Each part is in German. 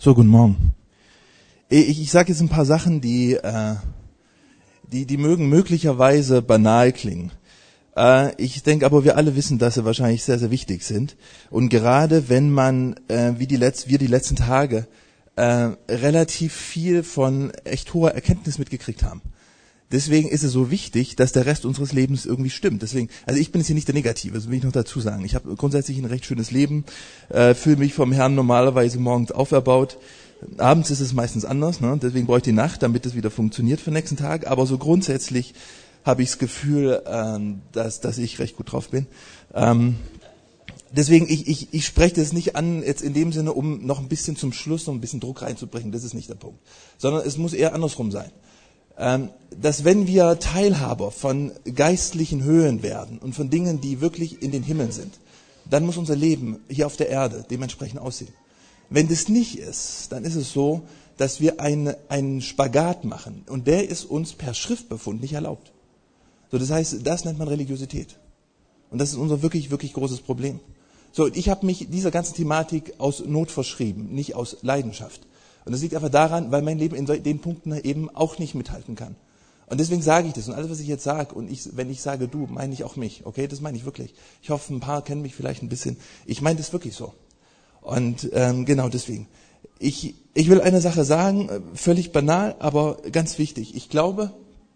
So, guten Morgen. Ich sage jetzt ein paar Sachen, die mögen möglicherweise banal klingen. Ich denke aber, wir alle wissen, dass sie wahrscheinlich sehr, sehr wichtig sind. Und gerade wenn man, wir die letzten Tage, relativ viel von echt hoher Erkenntnis mitgekriegt haben. Deswegen ist es so wichtig, dass der Rest unseres Lebens irgendwie stimmt. Deswegen, also ich bin jetzt hier nicht der Negative, das will ich noch dazu sagen. Ich habe grundsätzlich ein recht schönes Leben, fühle mich vom Herrn normalerweise morgens auferbaut. Abends ist es meistens anders, ne? Deswegen brauche ich die Nacht, damit es wieder funktioniert für den nächsten Tag. Aber so grundsätzlich habe ich das Gefühl, dass ich recht gut drauf bin. Deswegen, ich spreche das nicht an, jetzt in dem Sinne, um noch ein bisschen zum Schluss noch ein bisschen Druck reinzubringen. Das ist nicht der Punkt. Sondern es muss eher andersrum sein. Dass wenn wir Teilhaber von geistlichen Höhen werden und von Dingen, die wirklich in den Himmeln sind, dann muss unser Leben hier auf der Erde dementsprechend aussehen. Wenn das nicht ist, dann ist es so, dass wir einen Spagat machen und der ist uns per Schriftbefund nicht erlaubt. So, das heißt, das nennt man Religiosität. Und das ist unser wirklich, wirklich großes Problem. So, und ich habe mich dieser ganzen Thematik aus Not verschrieben, nicht aus Leidenschaft. Und das liegt einfach daran, weil mein Leben in den Punkten eben auch nicht mithalten kann. Und deswegen sage ich das. Und alles, was ich jetzt sage, und wenn ich sage du, meine ich auch mich. Okay, das meine ich wirklich. Ich hoffe, ein paar kennen mich vielleicht ein bisschen. Ich meine das wirklich so. Und genau deswegen. Ich will eine Sache sagen, völlig banal, aber ganz wichtig. Ich glaube,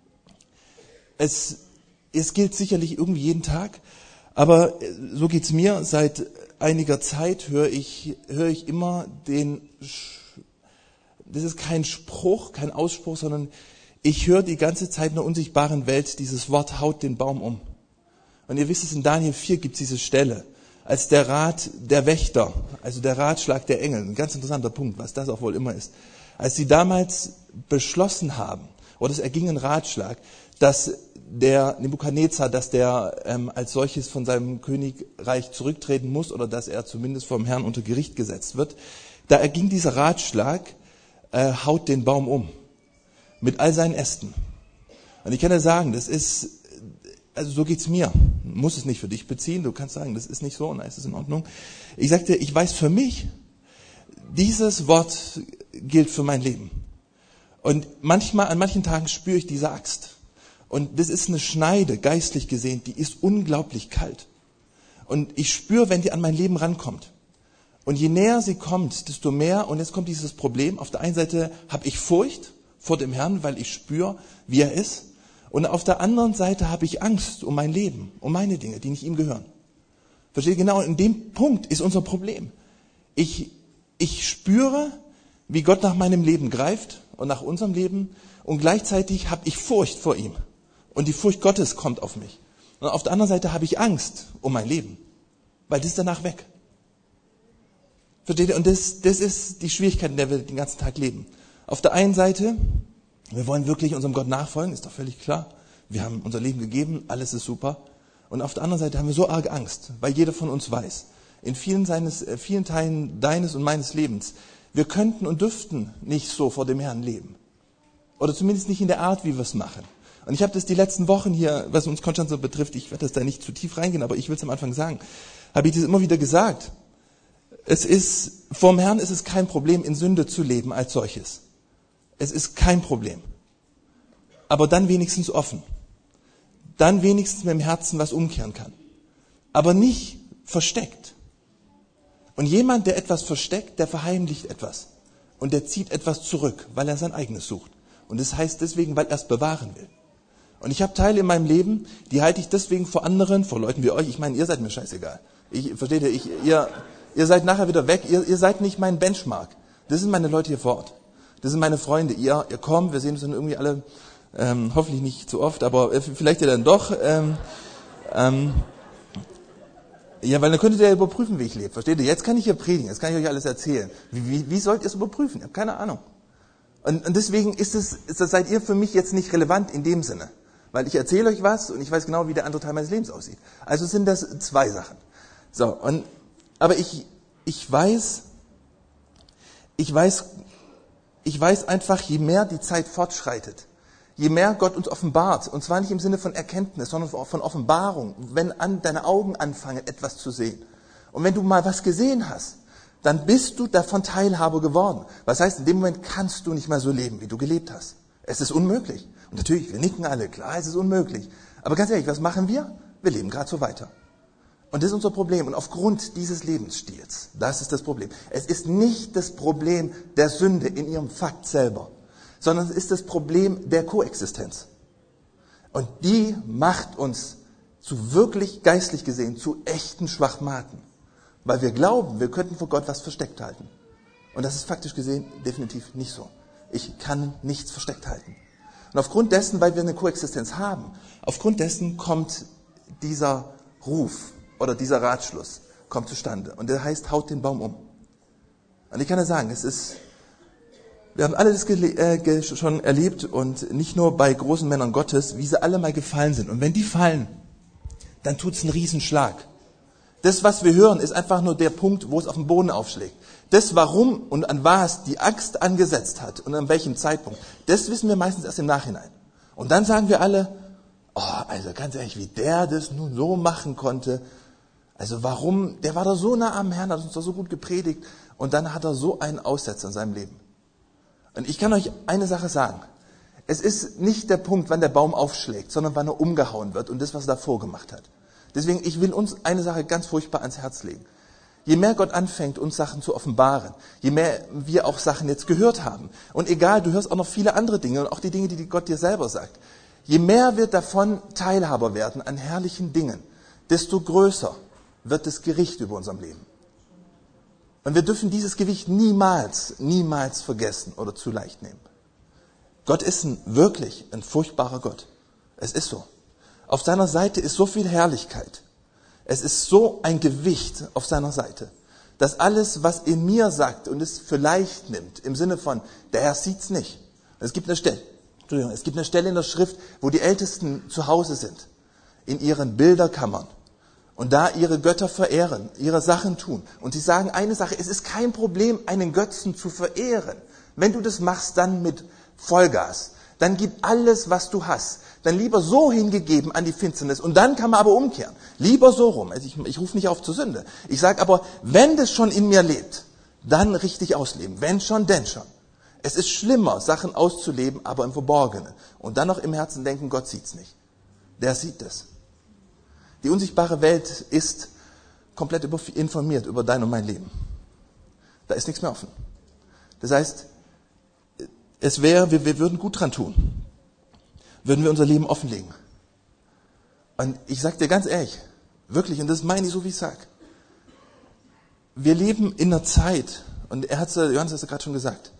es gilt sicherlich irgendwie jeden Tag, aber so geht's mir. Seit einiger Zeit höre ich immer das ist kein Spruch, kein Ausspruch, sondern ich höre die ganze Zeit in der unsichtbaren Welt dieses Wort, haut den Baum um. Und ihr wisst es, in Daniel 4 gibt es diese Stelle, als der Rat der Wächter, also der Ratschlag der Engel, ein ganz interessanter Punkt, was das auch wohl immer ist, als sie damals beschlossen haben, oder es erging ein Ratschlag, dass der Nebukadnezar, dass der als solches von seinem Königreich zurücktreten muss oder dass er zumindest vom Herrn unter Gericht gesetzt wird, da erging dieser Ratschlag, haut den Baum um. Mit all seinen Ästen. Und ich kann dir sagen, das ist, also so geht's mir. Muss es nicht für dich beziehen. Du kannst sagen, das ist nicht so, und ist es in Ordnung. Ich sagte, ich weiß für mich, dieses Wort gilt für mein Leben. Und an manchen Tagen spüre ich diese Axt. Und das ist eine Schneide, geistlich gesehen, die ist unglaublich kalt. Und ich spüre, wenn die an mein Leben rankommt. Und je näher sie kommt, desto mehr, und jetzt kommt dieses Problem, auf der einen Seite habe ich Furcht vor dem Herrn, weil ich spüre, wie er ist. Und auf der anderen Seite habe ich Angst um mein Leben, um meine Dinge, die nicht ihm gehören. Versteht ihr? Genau, in dem Punkt ist unser Problem. Ich spüre, wie Gott nach meinem Leben greift und nach unserem Leben, und gleichzeitig habe ich Furcht vor ihm. Und die Furcht Gottes kommt auf mich. Und auf der anderen Seite habe ich Angst um mein Leben, weil das ist danach weg. Versteht ihr? Und das ist die Schwierigkeit, in der wir den ganzen Tag leben. Auf der einen Seite, wir wollen wirklich unserem Gott nachfolgen, ist doch völlig klar. Wir haben unser Leben gegeben, alles ist super. Und auf der anderen Seite haben wir so arg Angst, weil jeder von uns weiß, in vielen Teilen deines und meines Lebens, wir könnten und dürften nicht so vor dem Herrn leben. Oder zumindest nicht in der Art, wie wir es machen. Und ich habe das die letzten Wochen hier, was uns Konstanz so betrifft, ich werde das da nicht zu tief reingehen, aber ich will es am Anfang sagen, habe ich das immer wieder gesagt. Vorm Herrn ist es kein Problem, in Sünde zu leben als solches. Es ist kein Problem. Aber dann wenigstens offen. Dann wenigstens mit dem Herzen was umkehren kann. Aber nicht versteckt. Und jemand, der etwas versteckt, der verheimlicht etwas. Und der zieht etwas zurück, weil er sein eigenes sucht. Und das heißt deswegen, weil er es bewahren will. Und ich habe Teile in meinem Leben, die halte ich deswegen vor anderen, vor Leuten wie euch. Ich meine, ihr seid mir scheißegal. Versteht ihr? Ihr seid nachher wieder weg. Ihr seid nicht mein Benchmark. Das sind meine Leute hier vor Ort. Das sind meine Freunde. Ihr kommt, wir sehen uns dann irgendwie alle, hoffentlich nicht zu oft, aber vielleicht ja dann doch. Ja, weil dann könntet ihr ja überprüfen, wie ich lebe. Versteht ihr? Jetzt kann ich hier predigen, jetzt kann ich euch alles erzählen. Wie sollt ihr es überprüfen? Ich habe keine Ahnung. Und deswegen seid ihr für mich jetzt nicht relevant in dem Sinne. Weil ich erzähle euch was und ich weiß genau, wie der andere Teil meines Lebens aussieht. Also sind das zwei Sachen. So, aber ich weiß einfach, je mehr die Zeit fortschreitet, je mehr Gott uns offenbart, und zwar nicht im Sinne von Erkenntnis, sondern von Offenbarung, wenn deine Augen anfangen, etwas zu sehen. Und wenn du mal was gesehen hast, dann bist du davon Teilhaber geworden. Was heißt, in dem Moment kannst du nicht mehr so leben, wie du gelebt hast. Es ist unmöglich. Und natürlich, wir nicken alle, klar, es ist unmöglich. Aber ganz ehrlich, was machen wir? Wir leben gerade so weiter. Und das ist unser Problem. Und aufgrund dieses Lebensstils, das ist das Problem. Es ist nicht das Problem der Sünde in ihrem Fakt selber, sondern es ist das Problem der Koexistenz. Und die macht uns zu wirklich geistlich gesehen, zu echten Schwachmaten. Weil wir glauben, wir könnten vor Gott was versteckt halten. Und das ist faktisch gesehen definitiv nicht so. Ich kann nichts versteckt halten. Und aufgrund dessen, weil wir eine Koexistenz haben, aufgrund dessen kommt dieser Ruf oder dieser Ratschluss kommt zustande. Und der heißt, haut den Baum um. Und ich kann ja sagen, wir haben alle das schon erlebt und nicht nur bei großen Männern Gottes, wie sie alle mal gefallen sind. Und wenn die fallen, dann tut's einen Riesenschlag. Das, was wir hören, ist einfach nur der Punkt, wo es auf den Boden aufschlägt. Das, warum und an was die Axt angesetzt hat und an welchem Zeitpunkt, das wissen wir meistens erst im Nachhinein. Und dann sagen wir alle, also ganz ehrlich, wie der das nun so machen konnte. Also warum, der war doch so nah am Herrn, hat uns doch so gut gepredigt und dann hat er so einen Aussetzer in seinem Leben. Und ich kann euch eine Sache sagen. Es ist nicht der Punkt, wann der Baum aufschlägt, sondern wann er umgehauen wird und das, was er davor gemacht hat. Deswegen, ich will uns eine Sache ganz furchtbar ans Herz legen. Je mehr Gott anfängt, uns Sachen zu offenbaren, je mehr wir auch Sachen jetzt gehört haben, und egal, du hörst auch noch viele andere Dinge und auch die Dinge, die Gott dir selber sagt, je mehr wir davon Teilhaber werden an herrlichen Dingen, desto größer wird das Gericht über unserem Leben. Und wir dürfen dieses Gewicht niemals vergessen oder zu leicht nehmen. Gott ist wirklich ein furchtbarer Gott. Es ist so. Auf seiner Seite ist so viel Herrlichkeit. Es ist so ein Gewicht auf seiner Seite, dass alles, was in mir sagt und es für leicht nimmt, im Sinne von, der Herr sieht's nicht. Es gibt eine Stelle in der Schrift, wo die Ältesten zu Hause sind, in ihren Bilderkammern und da ihre Götter verehren, ihre Sachen tun. Und sie sagen eine Sache, es ist kein Problem, einen Götzen zu verehren. Wenn du das machst, dann mit Vollgas. Dann gib alles, was du hast. Dann lieber so hingegeben an die Finsternis. Und dann kann man aber umkehren. Lieber so rum. Also ich rufe nicht auf zur Sünde. Ich sage aber, wenn das schon in mir lebt, dann richtig ausleben. Wenn schon, denn schon. Es ist schlimmer, Sachen auszuleben, aber im Verborgenen. Und dann noch im Herzen denken, Gott sieht's nicht. Der sieht es. Die unsichtbare Welt ist komplett informiert über dein und mein Leben. Da ist nichts mehr offen. Das heißt, wir würden gut dran tun, würden wir unser Leben offenlegen. Und ich sage dir ganz ehrlich, wirklich, und das meine ich so, wie ich sage, wir leben in einer Zeit, und Johannes hat es gerade schon gesagt,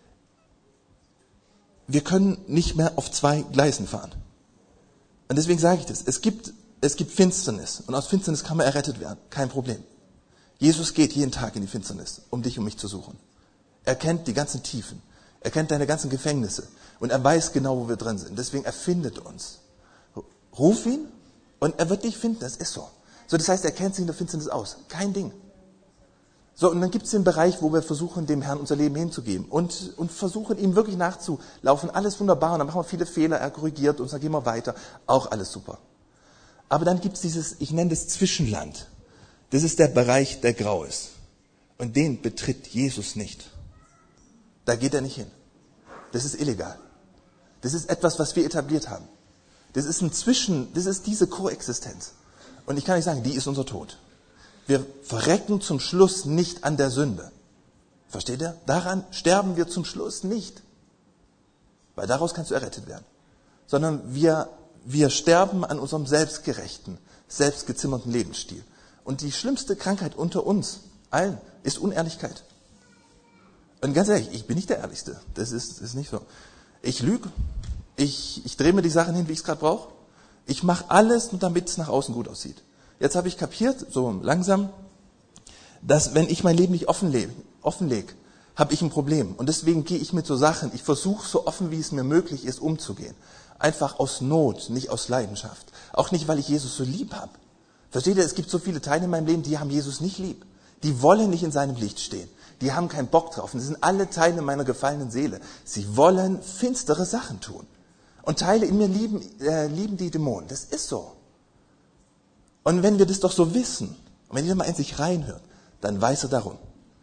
wir können nicht mehr auf 2 Gleisen fahren. Und deswegen sage ich das, es gibt Finsternis, und aus Finsternis kann man errettet werden, kein Problem. Jesus geht jeden Tag in die Finsternis, um dich und mich zu suchen. Er kennt die ganzen Tiefen. Er kennt deine ganzen Gefängnisse und er weiß genau, wo wir drin sind. Deswegen er findet uns. Ruf ihn und er wird dich finden. Das ist so. Das heißt, er kennt sich in der Finsternis aus. Kein Ding. So, und dann gibt es den Bereich, wo wir versuchen, dem Herrn unser Leben hinzugeben und versuchen, ihm wirklich nachzulaufen. Alles wunderbar und dann machen wir viele Fehler, er korrigiert uns, dann gehen wir weiter. Auch alles super. Aber dann gibt es dieses, ich nenne das Zwischenland. Das ist der Bereich, der grau ist. Und den betritt Jesus nicht. Da geht er nicht hin. Das ist illegal. Das ist etwas, was wir etabliert haben. Das ist diese Koexistenz. Und ich kann nicht sagen, die ist unser Tod. Wir verrecken zum Schluss nicht an der Sünde. Versteht ihr? Daran sterben wir zum Schluss nicht. Weil daraus kannst du errettet werden. Sondern wir sterben an unserem selbstgerechten, selbstgezimmerten Lebensstil. Und die schlimmste Krankheit unter uns allen ist Unehrlichkeit. Und ganz ehrlich, ich bin nicht der Ehrlichste. Das ist nicht so. Ich lüge. Ich drehe mir die Sachen hin, wie ich es gerade brauche. Ich mache alles, nur damit es nach außen gut aussieht. Jetzt habe ich kapiert, so langsam, dass wenn ich mein Leben nicht offenlege, habe ich ein Problem. Und deswegen gehe ich mit so Sachen, ich versuche so offen, wie es mir möglich ist, umzugehen. Einfach aus Not, nicht aus Leidenschaft. Auch nicht, weil ich Jesus so lieb habe. Versteht ihr, es gibt so viele Teile in meinem Leben, die haben Jesus nicht lieb. Die wollen nicht in seinem Licht stehen. Die haben keinen Bock drauf. Und das sind alle Teile meiner gefallenen Seele. Sie wollen finstere Sachen tun. Und Teile in mir lieben die Dämonen. Das ist so. Und wenn wir das doch so wissen, und wenn jeder mal in sich reinhört, dann weiß er darum.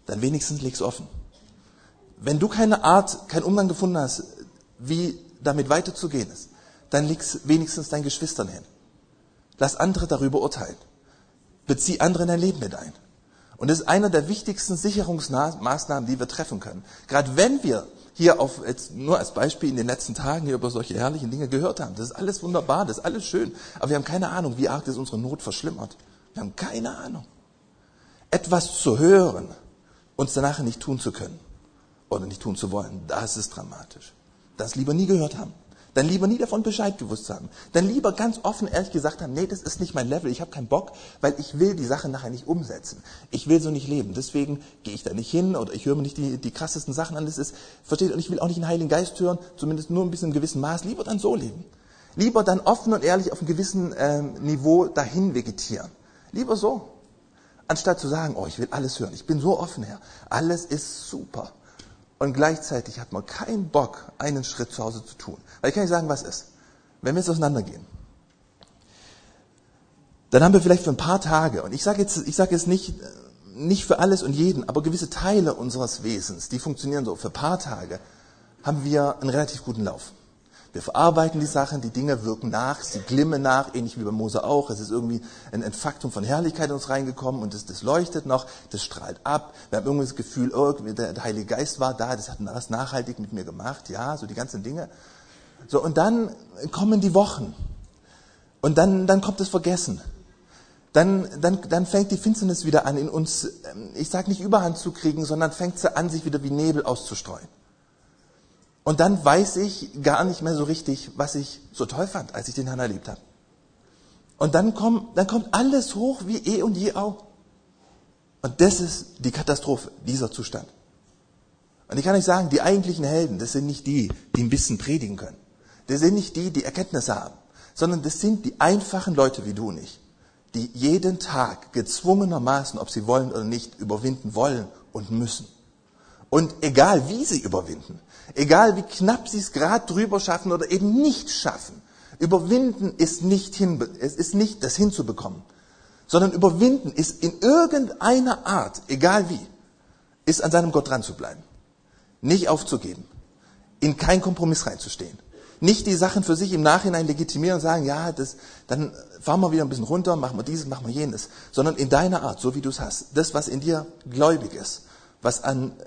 dann wenigstens leg's offen. Wenn du keine Art, keinen Umgang gefunden hast, wie damit weiterzugehen ist, dann leg's wenigstens deinen Geschwistern hin. Lass andere darüber urteilen. Bezieh andere in dein Leben mit ein. Und das ist einer der wichtigsten Sicherungsmaßnahmen, die wir treffen können. Gerade wenn wir hier jetzt nur als Beispiel in den letzten Tagen hier über solche herrlichen Dinge gehört haben. Das ist alles wunderbar, das ist alles schön. Aber wir haben keine Ahnung, wie arg das unsere Not verschlimmert. Wir haben keine Ahnung. Etwas zu hören, uns danach nicht tun zu können oder nicht tun zu wollen, das ist dramatisch. Das lieber nie gehört haben. Dann lieber nie davon Bescheid gewusst haben. Dann lieber ganz offen, ehrlich gesagt haben, nee, das ist nicht mein Level, ich habe keinen Bock, weil ich will die Sache nachher nicht umsetzen. Ich will so nicht leben, deswegen gehe ich da nicht hin oder ich höre mir nicht die krassesten Sachen an. Das ist, versteht, und ich will auch nicht den Heiligen Geist hören, zumindest nur ein bisschen in gewissem Maß. Lieber dann so leben. Lieber dann offen und ehrlich auf einem gewissen Niveau dahin vegetieren. Lieber so. Anstatt zu sagen, oh, ich will alles hören, ich bin so offen, Herr, alles ist super. Und gleichzeitig hat man keinen Bock, einen Schritt zu Hause zu tun. Weil ich kann nicht sagen, was ist. Wenn wir jetzt auseinandergehen, dann haben wir vielleicht für ein paar Tage, und ich sage jetzt nicht für alles und jeden, aber gewisse Teile unseres Wesens, die funktionieren so, für ein paar Tage haben wir einen relativ guten Lauf. Wir verarbeiten die Sachen, die Dinge wirken nach, sie glimmen nach, ähnlich wie bei Mose auch. Es ist irgendwie ein Faktum von Herrlichkeit in uns reingekommen und das leuchtet noch, das strahlt ab. Wir haben irgendwie das Gefühl, der Heilige Geist war da, das hat was nachhaltig mit mir gemacht, ja, so die ganzen Dinge. So, und dann kommen die Wochen und dann kommt das Vergessen. Dann fängt die Finsternis wieder an, in uns, ich sage nicht Überhand zu kriegen, sondern fängt sie an, sich wieder wie Nebel auszustreuen. Und dann weiß ich gar nicht mehr so richtig, was ich so toll fand, als ich den Herrn erlebt habe. Und dann kommt alles hoch wie eh und je auch. Und das ist die Katastrophe, dieser Zustand. Und ich kann euch sagen, die eigentlichen Helden, das sind nicht die ein bisschen predigen können. Das sind nicht die Erkenntnisse haben. Sondern das sind die einfachen Leute wie du und ich, die jeden Tag gezwungenermaßen, ob sie wollen oder nicht, überwinden wollen und müssen. Und egal wie sie überwinden, egal wie knapp sie es gerade drüber schaffen oder eben nicht schaffen, überwinden ist es ist nicht das hinzubekommen, sondern überwinden ist in irgendeiner Art, egal wie, ist an seinem Gott dran zu bleiben, nicht aufzugeben, in keinen Kompromiss reinzustehen, nicht die Sachen für sich im Nachhinein legitimieren und sagen, ja, dann fahren wir wieder ein bisschen runter, machen wir dieses, machen wir jenes, sondern in deiner Art, so wie du es hast, das, was in dir gläubig ist, was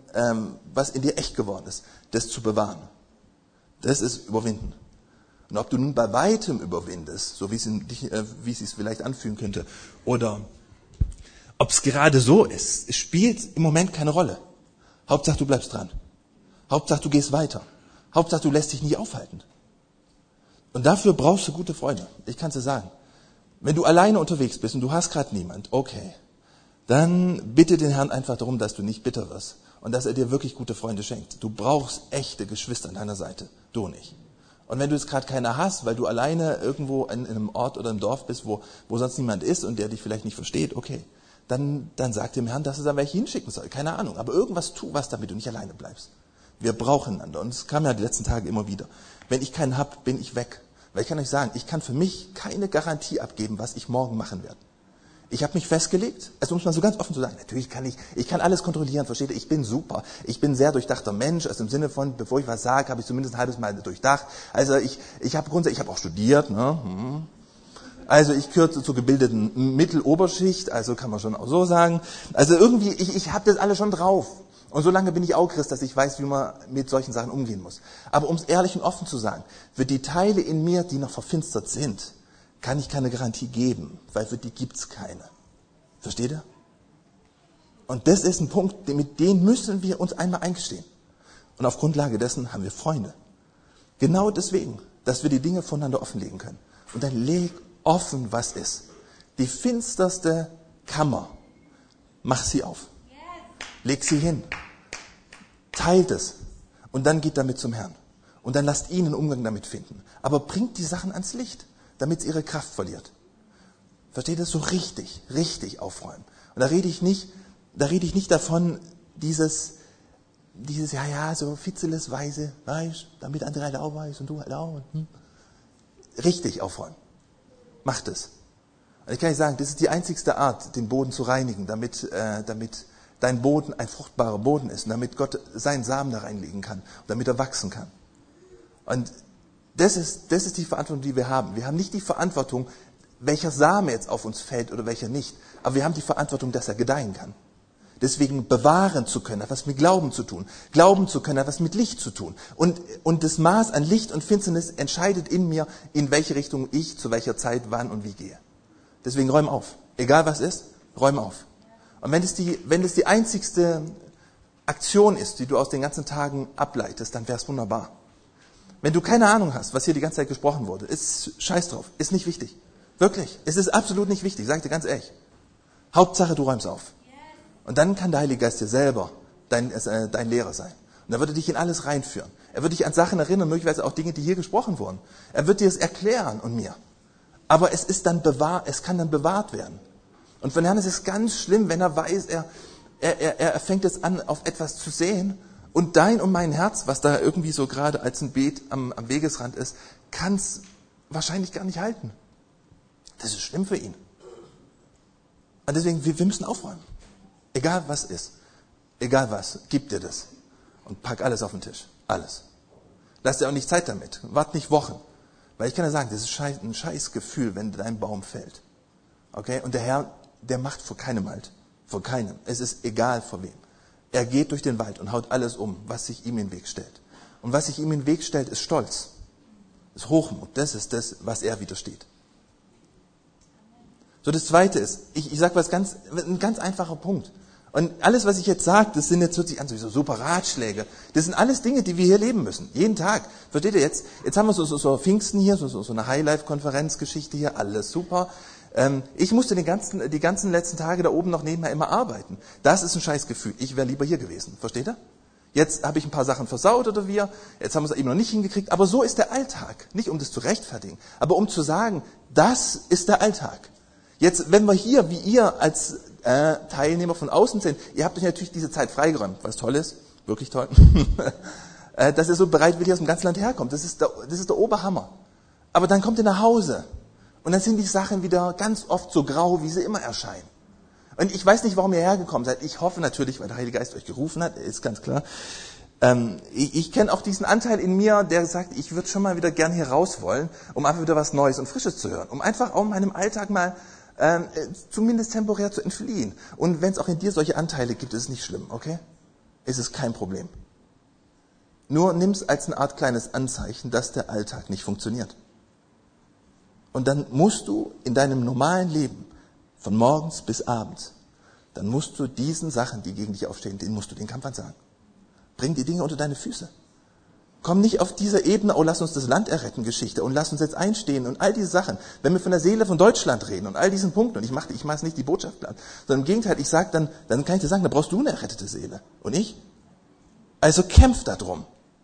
in dir echt geworden ist, das zu bewahren. Das ist Überwinden. Und ob du nun bei weitem überwindest, so wie es sich vielleicht anfühlen könnte, oder ob es gerade so ist, es spielt im Moment keine Rolle. Hauptsache du bleibst dran. Hauptsache du gehst weiter. Hauptsache du lässt dich nicht aufhalten. Und dafür brauchst du gute Freunde. Ich kann es dir sagen. Wenn du alleine unterwegs bist und du hast gerade niemand, okay, dann bitte den Herrn einfach darum, dass du nicht bitter wirst und dass er dir wirklich gute Freunde schenkt. Du brauchst echte Geschwister an deiner Seite, du nicht. Und wenn du jetzt gerade keiner hast, weil du alleine irgendwo in einem Ort oder einem Dorf bist, wo sonst niemand ist und der dich vielleicht nicht versteht, okay, dann sag dem Herrn, dass er da welche hinschicken soll. Keine Ahnung, aber irgendwas tu was, damit du nicht alleine bleibst. Wir brauchen einander und es kam ja die letzten Tage immer wieder. Wenn ich keinen hab, bin ich weg. Weil ich kann euch sagen, ich kann für mich keine Garantie abgeben, was ich morgen machen werde. Ich habe mich festgelegt, also muss man so ganz offen zu sagen, natürlich ich kann alles kontrollieren, versteht ihr, ich bin super. Ich bin ein sehr durchdachter Mensch, also im Sinne von, bevor ich was sage, habe ich zumindest ein halbes Mal durchdacht. Also ich habe auch studiert, ne? Also ich gehöre zur gebildeten Mitteloberschicht, also kann man schon auch so sagen. Also irgendwie, ich habe das alles schon drauf. Und so lange bin ich auch Christ, dass ich weiß, wie man mit solchen Sachen umgehen muss. Aber um es ehrlich und offen zu sagen, für die Teile in mir, die noch verfinstert sind, kann ich keine Garantie geben, weil für die gibt's keine. Versteht ihr? Und das ist ein Punkt, mit dem müssen wir uns einmal eingestehen. Und auf Grundlage dessen haben wir Freunde. Genau deswegen, dass wir die Dinge voneinander offenlegen können. Und dann leg offen, was ist. Die finsterste Kammer, mach sie auf. Leg sie hin. Teilt es. Und dann geht damit zum Herrn. Und dann lasst ihn einen Umgang damit finden. Aber bringt die Sachen ans Licht, damit es ihre Kraft verliert. Versteht ihr? So richtig aufräumen. Und da rede ich nicht davon, dieses, so fitzelesweise, weißt, damit andere halt auch weiß und du halt auch. Richtig aufräumen. Macht es. Und ich kann euch sagen, das ist die einzigste Art, den Boden zu reinigen, damit dein Boden ein fruchtbarer Boden ist und damit Gott seinen Samen da reinlegen kann, damit er wachsen kann. Und das ist die Verantwortung, die wir haben. Wir haben nicht die Verantwortung, welcher Same jetzt auf uns fällt oder welcher nicht, aber wir haben die Verantwortung, dass er gedeihen kann. Deswegen bewahren zu können, hat was mit Glauben zu tun. Glauben zu können, hat was mit Licht zu tun. Und das Maß an Licht und Finsternis entscheidet in mir, in welche Richtung ich zu welcher Zeit, wann und wie gehe. Deswegen räum auf. Egal was ist, räum auf. Und wenn es die einzigste Aktion ist, die du aus den ganzen Tagen ableitest, dann wäre es wunderbar. Wenn du keine Ahnung hast, was hier die ganze Zeit gesprochen wurde, ist scheiß drauf, ist nicht wichtig. Wirklich, es ist absolut nicht wichtig, sag ich dir ganz ehrlich. Hauptsache, du räumst auf. Und dann kann der Heilige Geist dir selber dein Lehrer sein. Und er wird dich in alles reinführen. Er wird dich an Sachen erinnern, möglicherweise auch Dinge, die hier gesprochen wurden. Er wird dir es erklären und mir. Aber es kann dann bewahrt werden. Und von Herrn ist es ganz schlimm, wenn er weiß, er fängt jetzt an, auf etwas zu sehen und dein und mein Herz, was da irgendwie so gerade als ein Beet am Wegesrand ist, kann es wahrscheinlich gar nicht halten. Das ist schlimm für ihn. Und deswegen, wir müssen aufräumen. Egal was ist, egal was, gib dir das und pack alles auf den Tisch. Alles. Lass dir auch nicht Zeit damit. Wart nicht Wochen. Weil ich kann dir sagen, das ist ein scheiß Gefühl, wenn dein Baum fällt. Okay? Und der Herr, der macht vor keinem Halt. Vor keinem. Es ist egal vor wem. Er geht durch den Wald und haut alles um, was sich ihm in den Weg stellt. Und was sich ihm in den Weg stellt, ist Stolz. Ist Hochmut. Das ist das, was er widersteht. So, das Zweite ist, ich sage ein ganz einfacher Punkt. Und alles, was ich jetzt sage, das sind jetzt, hört sich an, so super Ratschläge. Das sind alles Dinge, die wir hier leben müssen. Jeden Tag. Versteht ihr jetzt? Jetzt haben wir so Pfingsten hier, so eine Highlife-Konferenzgeschichte hier, alles super. Ich musste die ganzen letzten Tage da oben noch nebenher immer arbeiten. Das ist ein Scheißgefühl. Ich wäre lieber hier gewesen. Versteht ihr? Jetzt habe ich ein paar Sachen versaut oder jetzt haben wir es eben noch nicht hingekriegt. Aber so ist der Alltag. Nicht um das zu rechtfertigen, aber um zu sagen, das ist der Alltag. Jetzt, wenn wir hier, wie ihr als Teilnehmer von außen sind, ihr habt euch natürlich diese Zeit freigeräumt, was toll ist, wirklich toll, dass ihr so bereitwillig aus dem ganzen Land herkommt. Das ist der Oberhammer. Aber dann kommt ihr nach Hause und dann sind die Sachen wieder ganz oft so grau, wie sie immer erscheinen. Und ich weiß nicht, warum ihr hergekommen seid. Ich hoffe natürlich, weil der Heilige Geist euch gerufen hat, ist ganz klar. Ich kenne auch diesen Anteil in mir, der sagt, ich würde schon mal wieder gern hier raus wollen, um einfach wieder was Neues und Frisches zu hören. Um einfach auch meinem Alltag mal zumindest temporär zu entfliehen. Und wenn es auch in dir solche Anteile gibt, ist es nicht schlimm, okay? Es ist kein Problem. Nur nimm es als eine Art kleines Anzeichen, dass der Alltag nicht funktioniert. Und dann musst du in deinem normalen Leben, von morgens bis abends, dann musst du diesen Sachen, die gegen dich aufstehen, denen musst du den Kampf ansagen. Bring die Dinge unter deine Füße. Komm nicht auf diese Ebene, oh, lass uns das Land erretten, Geschichte, und lass uns jetzt einstehen und all diese Sachen. Wenn wir von der Seele von Deutschland reden und all diesen Punkten, und ich mache es nicht die Botschaft klar, sondern im Gegenteil, ich sage dann kann ich dir sagen, da brauchst du eine errettete Seele. Und ich? Also kämpf da drum.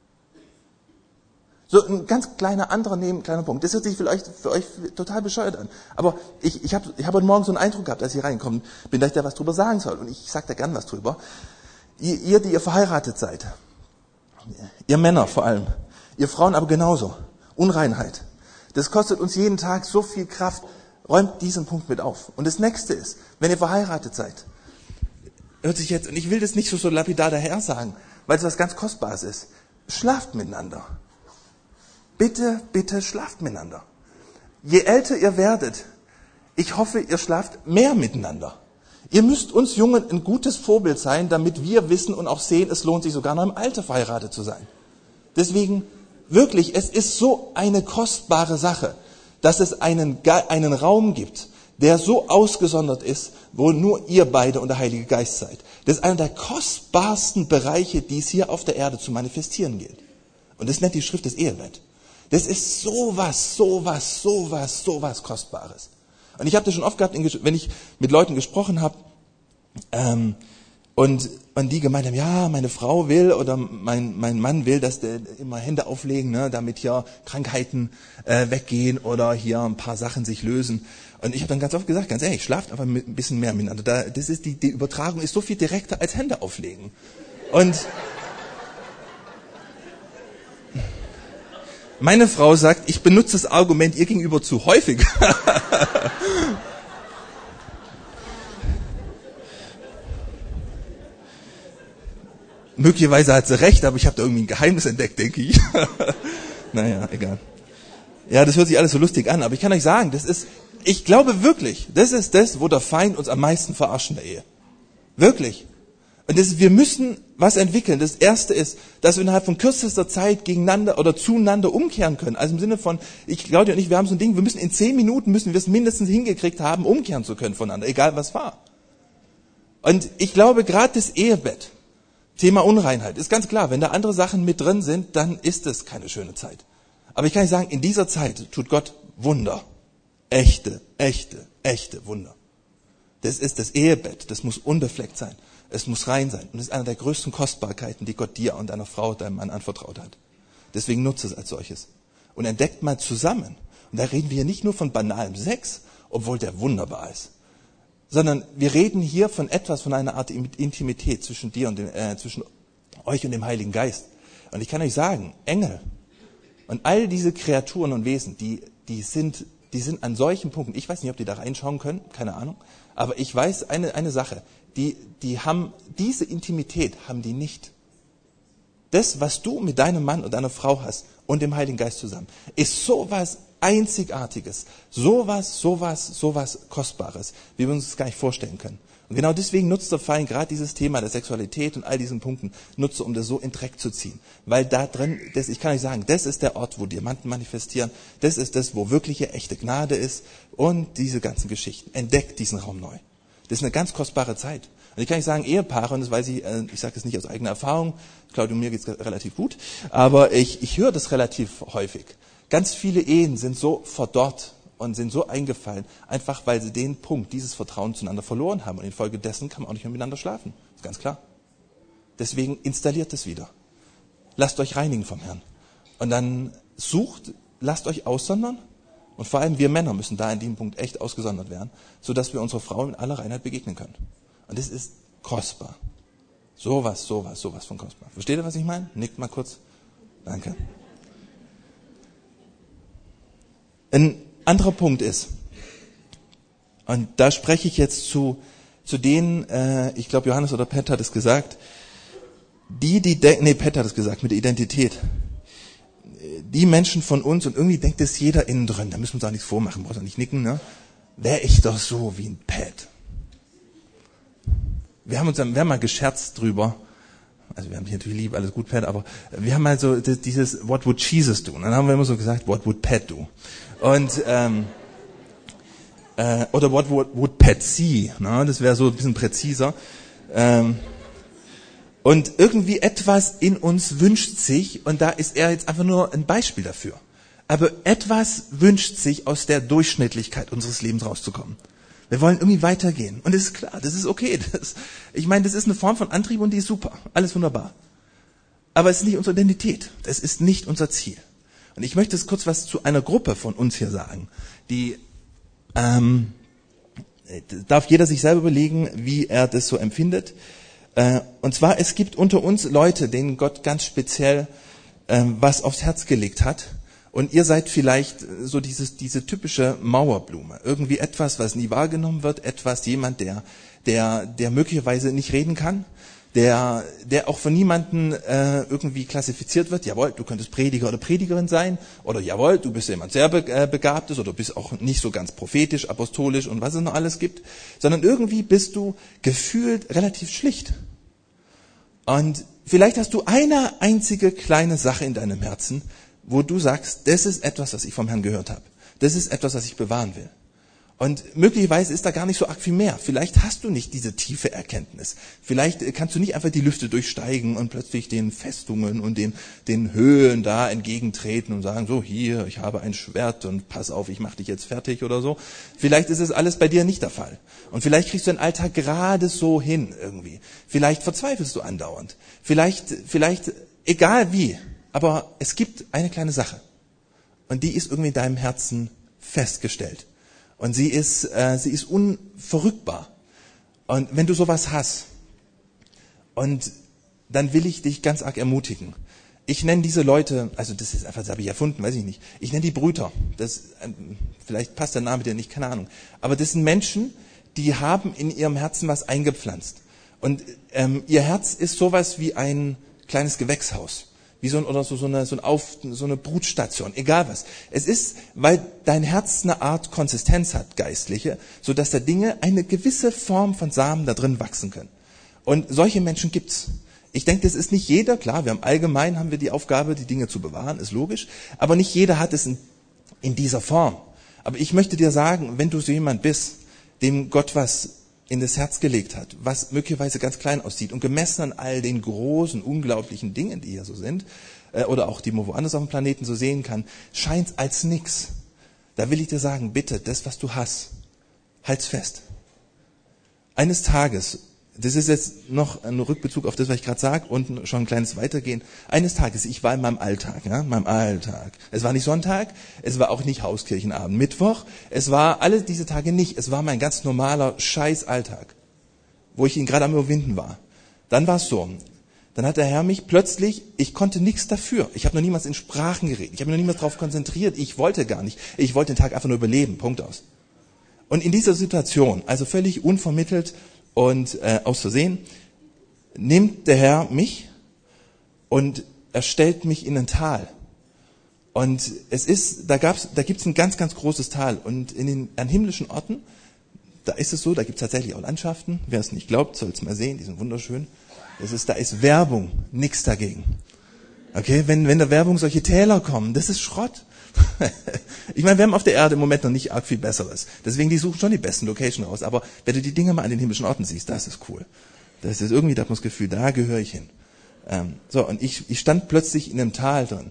So ein ganz kleiner Punkt. Das hört sich für euch total bescheuert an. Aber ich hab heute Morgen so einen Eindruck gehabt, als ich reingekommen bin, dass ich da was drüber sagen soll. Und ich sage da gern was drüber. Ihr, die ihr verheiratet seid, ihr Männer vor allem, ihr Frauen aber genauso. Unreinheit. Das kostet uns jeden Tag so viel Kraft. Räumt diesen Punkt mit auf. Und das nächste ist, wenn ihr verheiratet seid, hört sich jetzt, und ich will das nicht so lapidar daher sagen, weil es was ganz Kostbares ist, schlaft miteinander. Bitte, bitte schlaft miteinander. Je älter ihr werdet, ich hoffe, ihr schlaft mehr miteinander. Ihr müsst uns Jungen ein gutes Vorbild sein, damit wir wissen und auch sehen, es lohnt sich sogar noch im Alter verheiratet zu sein. Deswegen, wirklich, es ist so eine kostbare Sache, dass es einen Raum gibt, der so ausgesondert ist, wo nur ihr beide und der Heilige Geist seid. Das ist einer der kostbarsten Bereiche, die es hier auf der Erde zu manifestieren gilt. Und das nennt die Schrift das Ehebett. Das ist sowas Kostbares. Und ich habe das schon oft gehabt, wenn ich mit Leuten gesprochen habe und die gemeint haben, ja, meine Frau will oder mein Mann will, dass der immer Hände auflegen, ne, damit hier Krankheiten weggehen oder hier ein paar Sachen sich lösen. Und ich habe dann ganz oft gesagt, ganz ehrlich, schlaft einfach ein bisschen mehr miteinander. Das ist die Übertragung ist so viel direkter als Hände auflegen. Und meine Frau sagt, ich benutze das Argument ihr gegenüber zu häufig. möglicherweise hat sie recht, aber ich habe da irgendwie ein Geheimnis entdeckt, denke ich. Naja, egal. Ja, das hört sich alles so lustig an, aber ich kann euch sagen, ich glaube wirklich, das ist das, wo der Feind uns am meisten verarscht in der Ehe. Wirklich. Und wir müssen was entwickeln. Das Erste ist, dass wir innerhalb von kürzester Zeit gegeneinander oder zueinander umkehren können. Also im Sinne von, Claudia und ich, wir haben so ein Ding, wir müssen in 10 Minuten müssen wir es mindestens hingekriegt haben, umkehren zu können voneinander, egal was war. Und ich glaube, gerade das Ehebett, Thema Unreinheit, ist ganz klar, wenn da andere Sachen mit drin sind, dann ist es keine schöne Zeit. Aber ich kann nicht sagen, in dieser Zeit tut Gott Wunder. Echte Wunder. Das ist das Ehebett, das muss unbefleckt sein. Es muss rein sein. Und das ist eine der größten Kostbarkeiten, die Gott dir und deiner Frau, deinem Mann anvertraut hat. Deswegen nutze es als solches. Und entdeckt mal zusammen. Und da reden wir hier nicht nur von banalem Sex, obwohl der wunderbar ist. Sondern wir reden hier von einer Art Intimität zwischen dir und zwischen euch und dem Heiligen Geist. Und ich kann euch sagen, Engel und all diese Kreaturen und Wesen, die sind an solchen Punkten, ich weiß nicht, ob die da reinschauen können, keine Ahnung, aber ich weiß eine Sache, die haben, diese Intimität haben die nicht. Das, was du mit deinem Mann und deiner Frau hast und dem Heiligen Geist zusammen, ist sowas Einzigartiges, sowas Kostbares, wie wir uns das gar nicht vorstellen können. Und genau deswegen nutzt der Feind gerade dieses Thema der Sexualität und all diesen Punkten, um das so in Dreck zu ziehen. Weil da drin, ich kann euch sagen, das ist der Ort, wo Diamanten manifestieren, das ist das, wo wirkliche, echte Gnade ist und diese ganzen Geschichten. Entdeckt diesen Raum neu. Das ist eine ganz kostbare Zeit. Und ich kann nicht sagen, Ehepaare, und das weiß ich sage das nicht aus eigener Erfahrung, Claudia und mir geht's relativ gut, aber ich höre das relativ häufig. Ganz viele Ehen sind so verdorrt und sind so eingefallen, einfach weil sie den Punkt, dieses Vertrauen zueinander verloren haben. Und infolgedessen kann man auch nicht mehr miteinander schlafen. Ist ganz klar. Deswegen installiert es wieder. Lasst euch reinigen vom Herrn. Und dann lasst euch aussondern. Und vor allem wir Männer müssen da in dem Punkt echt ausgesondert werden, sodass wir unserer Frau in aller Reinheit begegnen können. Und das ist kostbar. Sowas von kostbar. Versteht ihr, was ich meine? Nickt mal kurz. Danke. Ein anderer Punkt ist, und da spreche ich jetzt zu denen, ich glaube Johannes oder Pat hat es gesagt, Pat hat es gesagt, mit der Identität. Die Menschen von uns, und irgendwie denkt es jeder innen drin, da müssen wir uns auch nichts vormachen, brauchst auch nicht nicken, ne? Wäre ich doch so wie ein Pat. Wir haben mal gescherzt drüber, also wir haben dich natürlich lieb, alles gut, Pat, aber wir haben mal so dieses What would Jesus do? Und dann haben wir immer so gesagt, What would Pat do? Und oder what would Pat see? Ne? Das wäre so ein bisschen präziser. Und irgendwie etwas in uns wünscht sich, und da ist er jetzt einfach nur ein Beispiel dafür. Aber etwas wünscht sich, aus der Durchschnittlichkeit unseres Lebens rauszukommen. Wir wollen irgendwie weitergehen. Und das ist klar, das ist okay. Ich meine, das ist eine Form von Antrieb und die ist super. Alles wunderbar. Aber es ist nicht unsere Identität. Das ist nicht unser Ziel. Und ich möchte jetzt kurz was zu einer Gruppe von uns hier sagen, die darf jeder sich selber überlegen, wie er das so empfindet. Und zwar, es gibt unter uns Leute, denen Gott ganz speziell was aufs Herz gelegt hat. Und ihr seid vielleicht so diese typische Mauerblume. Irgendwie etwas, was nie wahrgenommen wird, jemand, der möglicherweise nicht reden kann, der auch von niemandem irgendwie klassifiziert wird. Jawohl, du könntest Prediger oder Predigerin sein. Oder jawohl, du bist jemand sehr Begabtes oder bist auch nicht so ganz prophetisch, apostolisch und was es noch alles gibt. Sondern irgendwie bist du gefühlt relativ schlicht. Und vielleicht hast du eine einzige kleine Sache in deinem Herzen, wo du sagst, das ist etwas, was ich vom Herrn gehört habe. Das ist etwas, was ich bewahren will. Und möglicherweise ist da gar nicht so arg viel mehr. Vielleicht hast du nicht diese tiefe Erkenntnis. Vielleicht kannst du nicht einfach die Lüfte durchsteigen und plötzlich den Festungen und den Höhen da entgegentreten und sagen, so hier, ich habe ein Schwert und pass auf, ich mache dich jetzt fertig oder so. Vielleicht ist es alles bei dir nicht der Fall. Und vielleicht kriegst du den Alltag gerade so hin irgendwie. Vielleicht verzweifelst du andauernd. Vielleicht, egal wie. Aber es gibt eine kleine Sache. Und die ist irgendwie in deinem Herzen festgestellt. Und sie ist unverrückbar. Und wenn du sowas hast, und dann will ich dich ganz arg ermutigen. Ich nenne diese Leute, also das ist einfach, das habe ich erfunden, weiß ich nicht. Ich nenne die Brüter. Vielleicht passt der Name dir nicht, keine Ahnung. Aber das sind Menschen, die haben in ihrem Herzen was eingepflanzt. Und ihr Herz ist sowas wie ein kleines Gewächshaus. Wie so eine Brutstation, egal was. Es ist, weil dein Herz eine Art Konsistenz hat, geistliche, so dass da Dinge, eine gewisse Form von Samen da drin wachsen können. Und solche Menschen gibt's. Ich denke, das ist nicht jeder, klar, haben wir die Aufgabe, die Dinge zu bewahren, ist logisch, aber nicht jeder hat es in dieser Form. Aber ich möchte dir sagen, wenn du so jemand bist, dem Gott was in das Herz gelegt hat, was möglicherweise ganz klein aussieht und gemessen an all den großen, unglaublichen Dingen, die hier so sind, oder auch die man woanders auf dem Planeten so sehen kann, scheint als nix. Da will ich dir sagen, bitte, das, was du hast, halt's fest. Eines Tages, das ist jetzt noch ein Rückbezug auf das, was ich gerade sage und schon ein kleines Weitergehen. Eines Tages, ich war in meinem Alltag. Es war nicht Sonntag, es war auch nicht Hauskirchenabend, Mittwoch. Es war alle diese Tage nicht. Es war mein ganz normaler Scheißalltag, wo ich ihn gerade am Überwinden war. Dann war es so. Dann hat der Herr mich plötzlich, ich konnte nichts dafür. Ich habe noch niemals in Sprachen geredet. Ich habe noch niemals darauf konzentriert. Ich wollte gar nicht. Ich wollte den Tag einfach nur überleben. Punkt aus. Und in dieser Situation, also völlig unvermittelt, und aus Versehen nimmt der Herr mich und er stellt mich in ein Tal. Und da gibt's ein ganz, ganz großes Tal. Und an himmlischen Orten, da ist es so, da gibt's tatsächlich auch Landschaften. Wer es nicht glaubt, soll es mal sehen, die sind wunderschön. Da ist Werbung, nichts dagegen. Okay, wenn der Werbung solche Täler kommen, das ist Schrott. Ich meine, wir haben auf der Erde im Moment noch nicht arg viel Besseres. Deswegen, die suchen schon die besten Location raus. Aber wenn du die Dinge mal an den himmlischen Orten siehst, das ist cool. Das ist irgendwie, da hat man das Gefühl, da gehöre ich hin. Und ich stand plötzlich in einem Tal drin.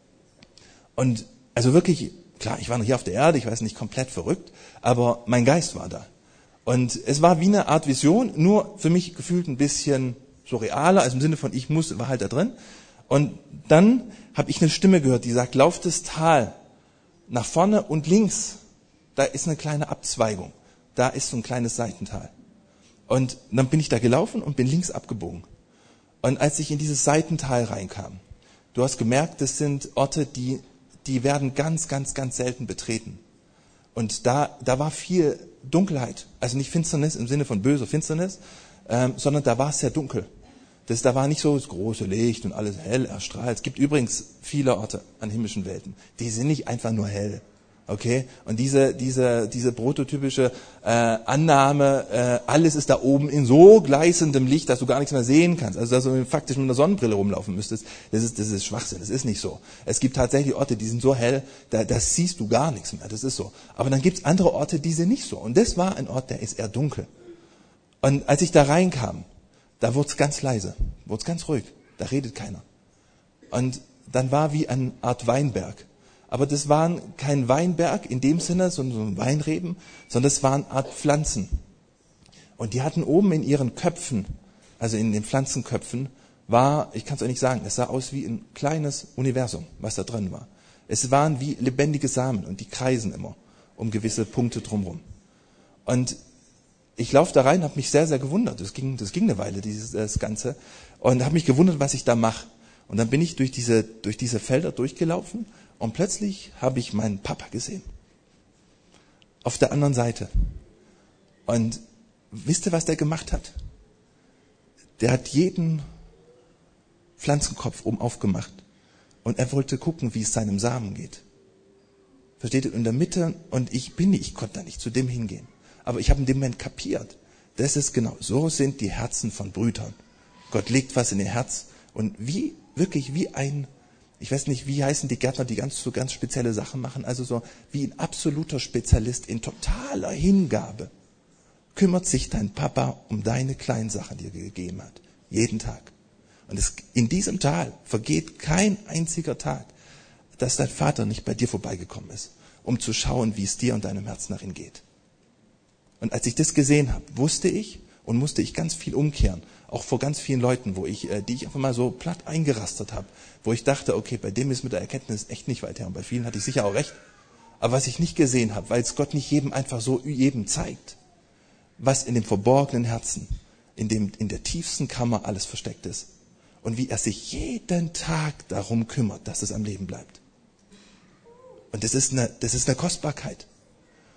Und also wirklich, klar, ich war noch hier auf der Erde, ich weiß nicht, komplett verrückt, aber mein Geist war da. Und es war wie eine Art Vision, nur für mich gefühlt ein bisschen so realer, also im Sinne von, war halt da drin. Und dann habe ich eine Stimme gehört, die sagt, lauf das Tal nach vorne und links, da ist eine kleine Abzweigung. Da ist so ein kleines Seitental. Und dann bin ich da gelaufen und bin links abgebogen. Und als ich in dieses Seitental reinkam, du hast gemerkt, das sind Orte, die werden ganz, ganz, ganz selten betreten. Und da war viel Dunkelheit. Also nicht Finsternis im Sinne von böser Finsternis, sondern da war es sehr dunkel. Da war nicht so das große Licht und alles hell erstrahlt. Es gibt übrigens viele Orte an himmlischen Welten, die sind nicht einfach nur hell. Okay? Und diese prototypische Annahme, alles ist da oben in so gleißendem Licht, dass du gar nichts mehr sehen kannst. Also dass du faktisch mit einer Sonnenbrille rumlaufen müsstest, das ist Schwachsinn, das ist nicht so. Es gibt tatsächlich Orte, die sind so hell, da siehst du gar nichts mehr, das ist so. Aber dann gibt es andere Orte, die sind nicht so. Und das war ein Ort, der ist eher dunkel. Und als ich da reinkam, da wurde es ganz leise, wurde es ganz ruhig, da redet keiner. Und dann war wie eine Art Weinberg. Aber das waren kein Weinberg in dem Sinne, so ein Weinreben, sondern das waren eine Art Pflanzen. Und die hatten oben in ihren Köpfen, also in den Pflanzenköpfen, ich kann es euch nicht sagen, es sah aus wie ein kleines Universum, was da drin war. Es waren wie lebendige Samen und die kreisen immer um gewisse Punkte drumherum. Und ich laufe da rein, habe mich sehr, sehr gewundert. Das ging eine Weile, das Ganze. Und habe mich gewundert, was ich da mache. Und dann bin ich durch diese Felder durchgelaufen und plötzlich habe ich meinen Papa gesehen. Auf der anderen Seite. Und wisst ihr, was der gemacht hat? Der hat jeden Pflanzenkopf oben aufgemacht. Und er wollte gucken, wie es seinem Samen geht. Versteht ihr? In der Mitte, und ich konnte da nicht zu dem hingehen. Aber ich habe in dem Moment kapiert, das ist genau, so sind die Herzen von Brüdern. Gott legt was in ihr Herz und wirklich wie ich weiß nicht, wie heißen die Gärtner, die ganz spezielle Sachen machen, also so wie ein absoluter Spezialist in totaler Hingabe kümmert sich dein Papa um deine kleinen Sachen, die er dir gegeben hat. Jeden Tag. Und in diesem Tal vergeht kein einziger Tag, dass dein Vater nicht bei dir vorbeigekommen ist, um zu schauen, wie es dir und deinem Herzen darin geht. Und als ich das gesehen habe, musste ich ganz viel umkehren, auch vor ganz vielen Leuten, die ich einfach mal so platt eingerastert habe, wo ich dachte, okay, bei dem ist mit der Erkenntnis echt nicht weit her. Und bei vielen hatte ich sicher auch recht. Aber was ich nicht gesehen habe, weil es Gott nicht jedem einfach so jedem zeigt, was in dem verborgenen Herzen, in der tiefsten Kammer alles versteckt ist. Und wie er sich jeden Tag darum kümmert, dass es am Leben bleibt. Und das ist eine Kostbarkeit.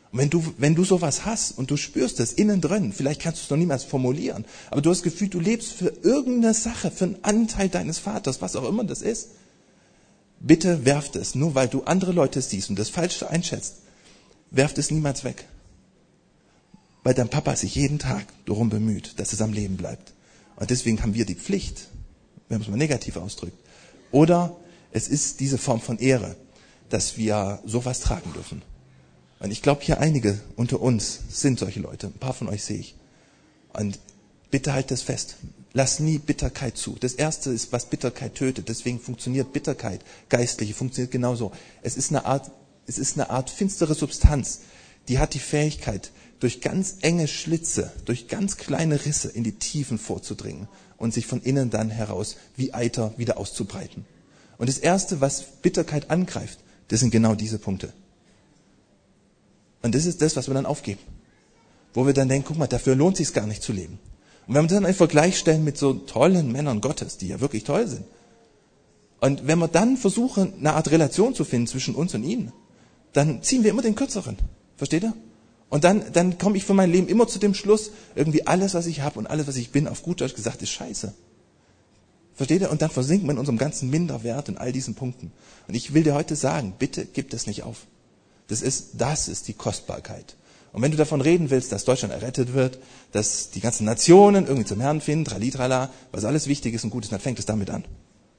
Und wenn du sowas hast und du spürst es innen drin, vielleicht kannst du es noch niemals formulieren, aber du hast das Gefühl, du lebst für irgendeine Sache, für einen Anteil deines Vaters, was auch immer das ist, bitte werft es, nur weil du andere Leute siehst und das Falsche einschätzt, werft es niemals weg. Weil dein Papa sich jeden Tag darum bemüht, dass es am Leben bleibt. Und deswegen haben wir die Pflicht, wenn man es mal negativ ausdrückt. Oder es ist diese Form von Ehre, dass wir sowas tragen dürfen. Und ich glaube, hier einige unter uns sind solche Leute. Ein paar von euch sehe ich. Und bitte halt das fest. Lass nie Bitterkeit zu. Das Erste ist, was Bitterkeit tötet. Deswegen funktioniert Bitterkeit, geistliche, funktioniert genauso. Es ist eine Art finstere Substanz. Die hat die Fähigkeit, durch ganz enge Schlitze, durch ganz kleine Risse in die Tiefen vorzudringen und sich von innen dann heraus wie Eiter wieder auszubreiten. Und das Erste, was Bitterkeit angreift, das sind genau diese Punkte. Und das ist das, was wir dann aufgeben. Wo wir dann denken, guck mal, dafür lohnt es sich gar nicht zu leben. Und wenn wir dann einen Vergleich stellen mit so tollen Männern Gottes, die ja wirklich toll sind, und wenn wir dann versuchen, eine Art Relation zu finden zwischen uns und ihnen, dann ziehen wir immer den Kürzeren. Versteht ihr? Und dann komme ich für mein Leben immer zu dem Schluss, irgendwie alles, was ich habe und alles, was ich bin, auf gut Deutsch gesagt, ist scheiße. Versteht ihr? Und dann versinken wir in unserem ganzen Minderwert in all diesen Punkten. Und ich will dir heute sagen, bitte gib das nicht auf. Das ist die Kostbarkeit. Und wenn du davon reden willst, dass Deutschland errettet wird, dass die ganzen Nationen irgendwie zum Herrn finden, tralitrala, was alles wichtig ist und gut ist, dann fängt es damit an.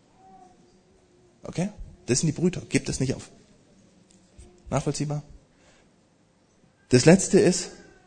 Okay? Das sind die Brüder. Gib das nicht auf. Nachvollziehbar? Das Letzte ist,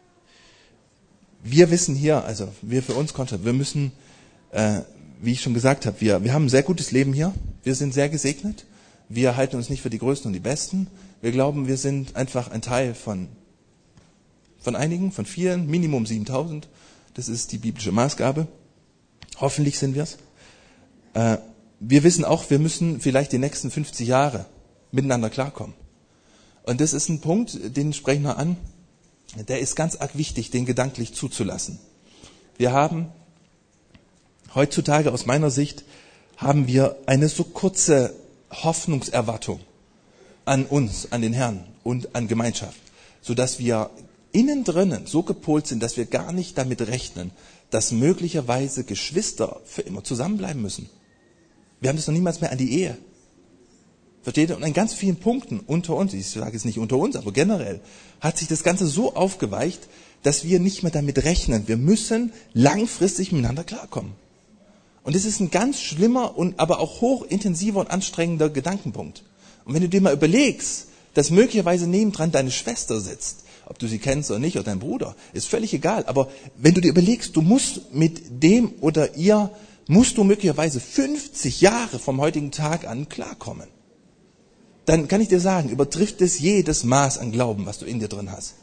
wir wissen hier, also wir für uns Kontra, wir müssen, wie ich schon gesagt habe, wir haben ein sehr gutes Leben hier. Wir sind sehr gesegnet. Wir halten uns nicht für die Größten und die Besten. Wir glauben, wir sind einfach ein Teil von einigen, von vielen, Minimum 7000. Das ist die biblische Maßgabe. Hoffentlich sind wir es. Wir wissen auch, wir müssen vielleicht die nächsten 50 Jahre miteinander klarkommen. Und das ist ein Punkt, den sprechen wir an. Der ist ganz arg wichtig, den gedanklich zuzulassen. Wir haben heutzutage aus meiner Sicht haben wir eine so kurze Hoffnungserwartung an uns, an den Herrn und an Gemeinschaft, sodass wir innen drinnen so gepolt sind, dass wir gar nicht damit rechnen, dass möglicherweise Geschwister für immer zusammenbleiben müssen. Wir haben das noch niemals mehr an die Ehe. Versteht ihr? Und an ganz vielen Punkten unter uns, ich sage es nicht unter uns, aber generell, hat sich das Ganze so aufgeweicht, dass wir nicht mehr damit rechnen. Wir müssen langfristig miteinander klarkommen. Und das ist ein ganz schlimmer und aber auch hochintensiver und anstrengender Gedankenpunkt. Und wenn du dir mal überlegst, dass möglicherweise nebendran deine Schwester sitzt, ob du sie kennst oder nicht, oder dein Bruder, ist völlig egal. Aber wenn du dir überlegst, du musst mit dem oder ihr, musst du möglicherweise 50 Jahre vom heutigen Tag an klarkommen. Dann kann ich dir sagen, übertrifft es jedes Maß an Glauben, was du in dir drin hast.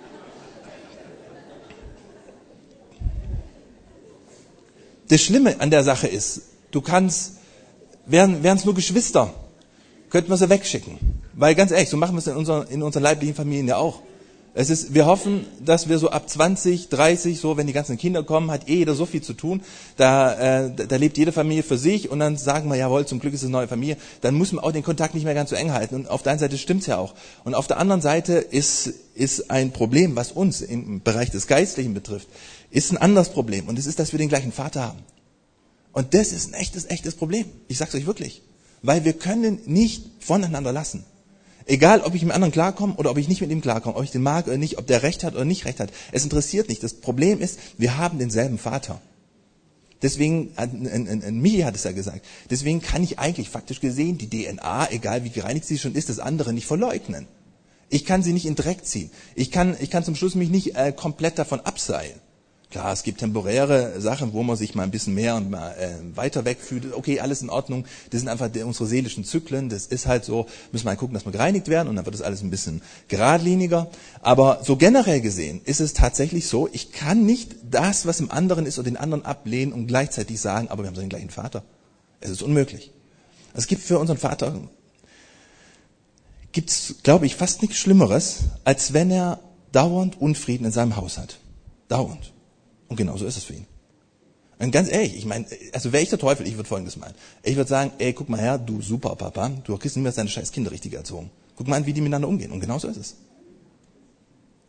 Das Schlimme an der Sache ist, wären es nur Geschwister, könnten wir sie wegschicken. Weil ganz ehrlich, so machen wir es in unseren leiblichen Familien ja auch. Wir hoffen, dass wir so ab 20, 30, so, wenn die ganzen Kinder kommen, hat jeder so viel zu tun. Da lebt jede Familie für sich und dann sagen wir, jawohl, zum Glück ist es eine neue Familie. Dann muss man auch den Kontakt nicht mehr ganz so eng halten. Und auf der einen Seite stimmt's ja auch. Und auf der anderen Seite ist ein Problem, was uns im Bereich des Geistlichen betrifft, ist ein anderes Problem. Und es ist, dass wir den gleichen Vater haben. Und das ist ein echtes Problem. Ich sag's euch wirklich. Weil wir können nicht voneinander lassen. Egal, ob ich mit dem anderen klarkomme oder ob ich nicht mit ihm klarkomme, ob ich den mag oder nicht, ob der Recht hat oder nicht Recht hat. Es interessiert nicht. Das Problem ist, wir haben denselben Vater. Deswegen, Michi hat es ja gesagt, deswegen kann ich eigentlich faktisch gesehen die DNA, egal wie gereinigt sie schon ist, das andere nicht verleugnen. Ich kann sie nicht in Dreck ziehen. Ich kann zum Schluss mich nicht komplett davon abseilen. Klar, es gibt temporäre Sachen, wo man sich mal ein bisschen mehr und mal weiter weg fühlt. Okay, alles in Ordnung. Das sind einfach unsere seelischen Zyklen. Das ist halt so. Müssen wir mal gucken, dass wir gereinigt werden und dann wird das alles ein bisschen geradliniger. Aber so generell gesehen ist es tatsächlich so, ich kann nicht das, was im anderen ist, oder den anderen ablehnen und gleichzeitig sagen, aber wir haben so den gleichen Vater. Es ist unmöglich. Es gibt für unseren Vater, glaube ich, fast nichts Schlimmeres, als wenn er dauernd Unfrieden in seinem Haus hat. Dauernd. Und genau so ist es für ihn. Und ganz ehrlich, ich meine, also wäre ich der Teufel, ich würde Folgendes meinen. Ich würde sagen, guck mal her, du super Papa, du kriegst nicht mehr deine scheiß Kinder richtig erzogen. Guck mal an, wie die miteinander umgehen. Und genau so ist es.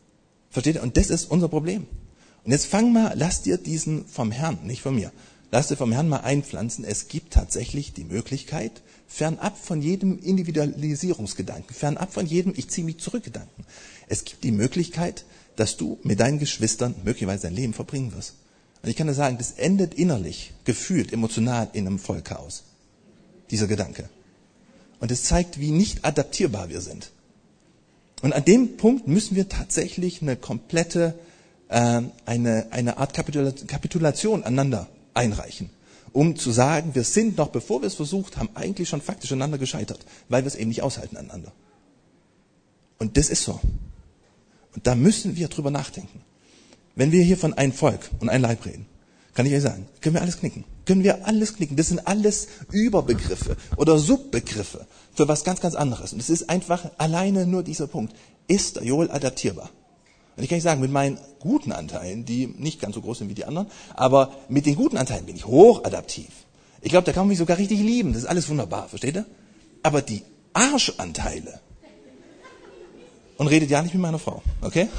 Versteht ihr? Und das ist unser Problem. Und jetzt lass dir diesen vom Herrn, nicht von mir, lass dir vom Herrn mal einpflanzen. Es gibt tatsächlich die Möglichkeit, fernab von jedem Individualisierungsgedanken, fernab von jedem ich ziehe mich zurück Gedanken. Es gibt die Möglichkeit, dass du mit deinen Geschwistern möglicherweise dein Leben verbringen wirst. Und ich kann dir sagen, das endet innerlich, gefühlt, emotional in einem Vollchaos. Dieser Gedanke. Und es zeigt, wie nicht adaptierbar wir sind. Und an dem Punkt müssen wir tatsächlich eine komplette, eine Art Kapitulation aneinander einreichen. Um zu sagen, wir sind noch, bevor wir es versucht haben, eigentlich schon faktisch aneinander gescheitert, weil wir es eben nicht aushalten aneinander. Und das ist so. Und da müssen wir drüber nachdenken. Wenn wir hier von ein Volk und ein Leib reden, kann ich euch sagen, können wir alles knicken. Können wir alles knicken. Das sind alles Überbegriffe oder Subbegriffe für was ganz, ganz anderes. Und es ist einfach alleine nur dieser Punkt. Ist der Joel adaptierbar? Und ich kann nicht sagen, mit meinen guten Anteilen, die nicht ganz so groß sind wie die anderen, aber mit den guten Anteilen bin ich hochadaptiv. Ich glaube, da kann man mich sogar richtig lieben. Das ist alles wunderbar, versteht ihr? Aber die Arschanteile, und redet ja nicht mit meiner Frau, okay?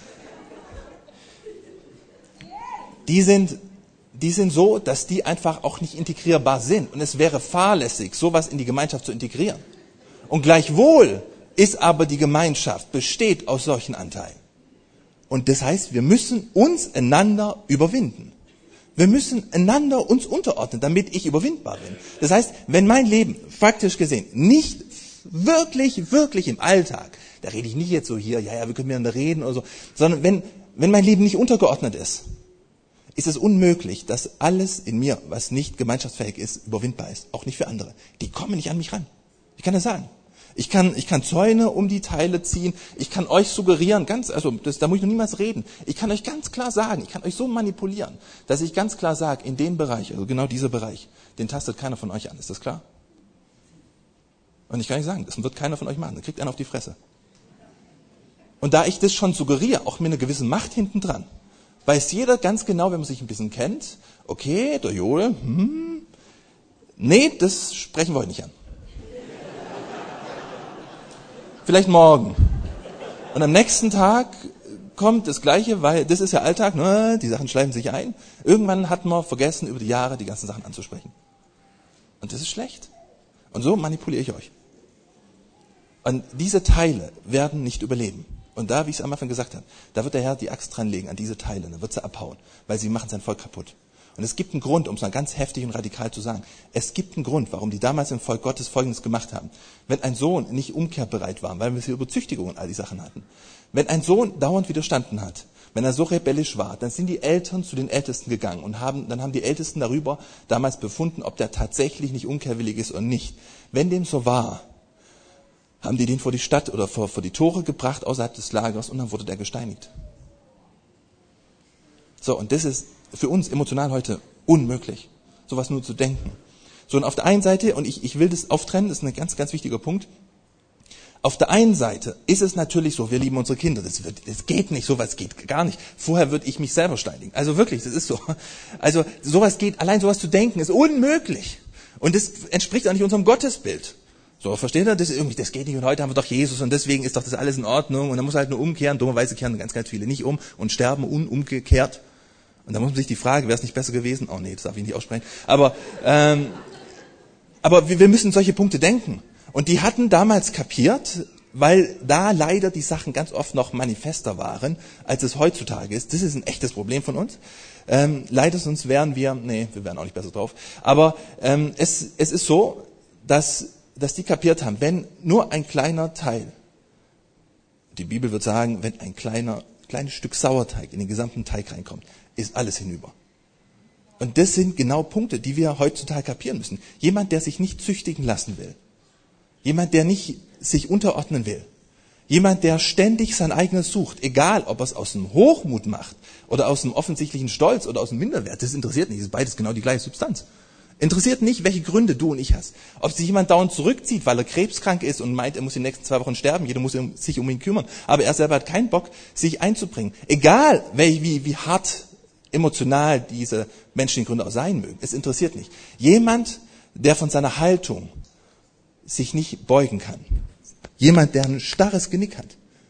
Die sind so, dass die einfach auch nicht integrierbar sind. Und es wäre fahrlässig, sowas in die Gemeinschaft zu integrieren. Und gleichwohl ist aber die Gemeinschaft, besteht aus solchen Anteilen. Und das heißt, wir müssen uns einander überwinden. Wir müssen einander uns unterordnen, damit ich überwindbar bin. Das heißt, wenn mein Leben faktisch gesehen nicht wirklich im Alltag, da rede ich nicht jetzt so hier, wir können miteinander reden oder so, sondern wenn mein Leben nicht untergeordnet ist es unmöglich, dass alles in mir, was nicht gemeinschaftsfähig ist, überwindbar ist. Auch nicht für andere. Die kommen nicht an mich ran. Ich kann das sagen. Ich kann Zäune um die Teile ziehen. Ich kann euch suggerieren, da muss ich noch niemals reden. Ich kann euch ganz klar sagen, ich kann euch so manipulieren, dass ich ganz klar sage, in den Bereich, also genau dieser Bereich, den tastet keiner von euch an. Ist das klar? Und ich kann euch sagen, das wird keiner von euch machen. Da kriegt einer auf die Fresse. Und da ich das schon suggeriere, auch mit einer gewissen Macht hinten dran, weiß jeder ganz genau, wenn man sich ein bisschen kennt, okay, der Joel, nee, das sprechen wir heute nicht an. Vielleicht morgen. Und am nächsten Tag kommt das Gleiche, weil das ist ja Alltag, ne? Die Sachen schleifen sich ein. Irgendwann hat man vergessen, über die Jahre die ganzen Sachen anzusprechen. Und das ist schlecht. Und so manipuliere ich euch. Und diese Teile werden nicht überleben. Und da, wie ich es am Anfang gesagt habe, da wird der Herr die Axt dran legen an diese Teile, dann wird sie abhauen, weil sie machen sein Volk kaputt. Und es gibt einen Grund, um es mal ganz heftig und radikal zu sagen, es gibt einen Grund, warum die damals im Volk Gottes Folgendes gemacht haben. Wenn ein Sohn nicht umkehrbereit war, weil wir hier über Züchtigung und all die Sachen hatten, wenn ein Sohn dauernd widerstanden hat, wenn er so rebellisch war, dann sind die Eltern zu den Ältesten gegangen und dann haben die Ältesten darüber damals befunden, ob der tatsächlich nicht umkehrwillig ist oder nicht. Wenn dem so war, haben die den vor die Stadt oder vor die Tore gebracht, außerhalb des Lagers, und dann wurde der gesteinigt. So, und das ist für uns emotional heute unmöglich, sowas nur zu denken. So, und auf der einen Seite, und ich will das auftrennen, das ist ein ganz, ganz wichtiger Punkt. Auf der einen Seite ist es natürlich so, wir lieben unsere Kinder, das geht nicht, sowas geht gar nicht. Vorher würde ich mich selber steinigen. Also wirklich, das ist so. Also sowas geht, allein sowas zu denken, ist unmöglich. Und das entspricht auch nicht unserem Gottesbild. So, versteht ihr? Das geht nicht. Und heute haben wir doch Jesus und deswegen ist doch das alles in Ordnung. Und dann muss halt nur umkehren. Dummerweise kehren ganz, ganz viele nicht um und sterben umgekehrt. Und da muss man sich die Frage, wäre es nicht besser gewesen? Oh nee, das darf ich nicht aussprechen. Aber wir müssen solche Punkte denken. Und die hatten damals kapiert, weil da leider die Sachen ganz oft noch manifester waren, als es heutzutage ist. Das ist ein echtes Problem von uns. Leider, sonst wären wir wären auch nicht besser drauf. Aber es ist so, dass die kapiert haben, wenn nur ein kleiner Teil, die Bibel wird sagen, wenn ein kleines Stück Sauerteig in den gesamten Teig reinkommt, ist alles hinüber. Und das sind genau Punkte, die wir heutzutage kapieren müssen. Jemand, der sich nicht züchtigen lassen will. Jemand, der nicht sich unterordnen will. Jemand, der ständig sein eigenes sucht. Egal, ob er es aus dem Hochmut macht oder aus dem offensichtlichen Stolz oder aus dem Minderwert. Das interessiert nicht. Das ist beides genau die gleiche Substanz. Interessiert nicht, welche Gründe du und ich hast. Ob sich jemand dauernd zurückzieht, weil er krebskrank ist und meint, er muss die nächsten 2 Wochen sterben, jeder muss sich um ihn kümmern, aber er selber hat keinen Bock, sich einzubringen. Egal, wie hart emotional diese menschlichen Gründe auch sein mögen. Es interessiert nicht. Jemand, der von seiner Haltung sich nicht beugen kann. Jemand, der ein starres Genick hat.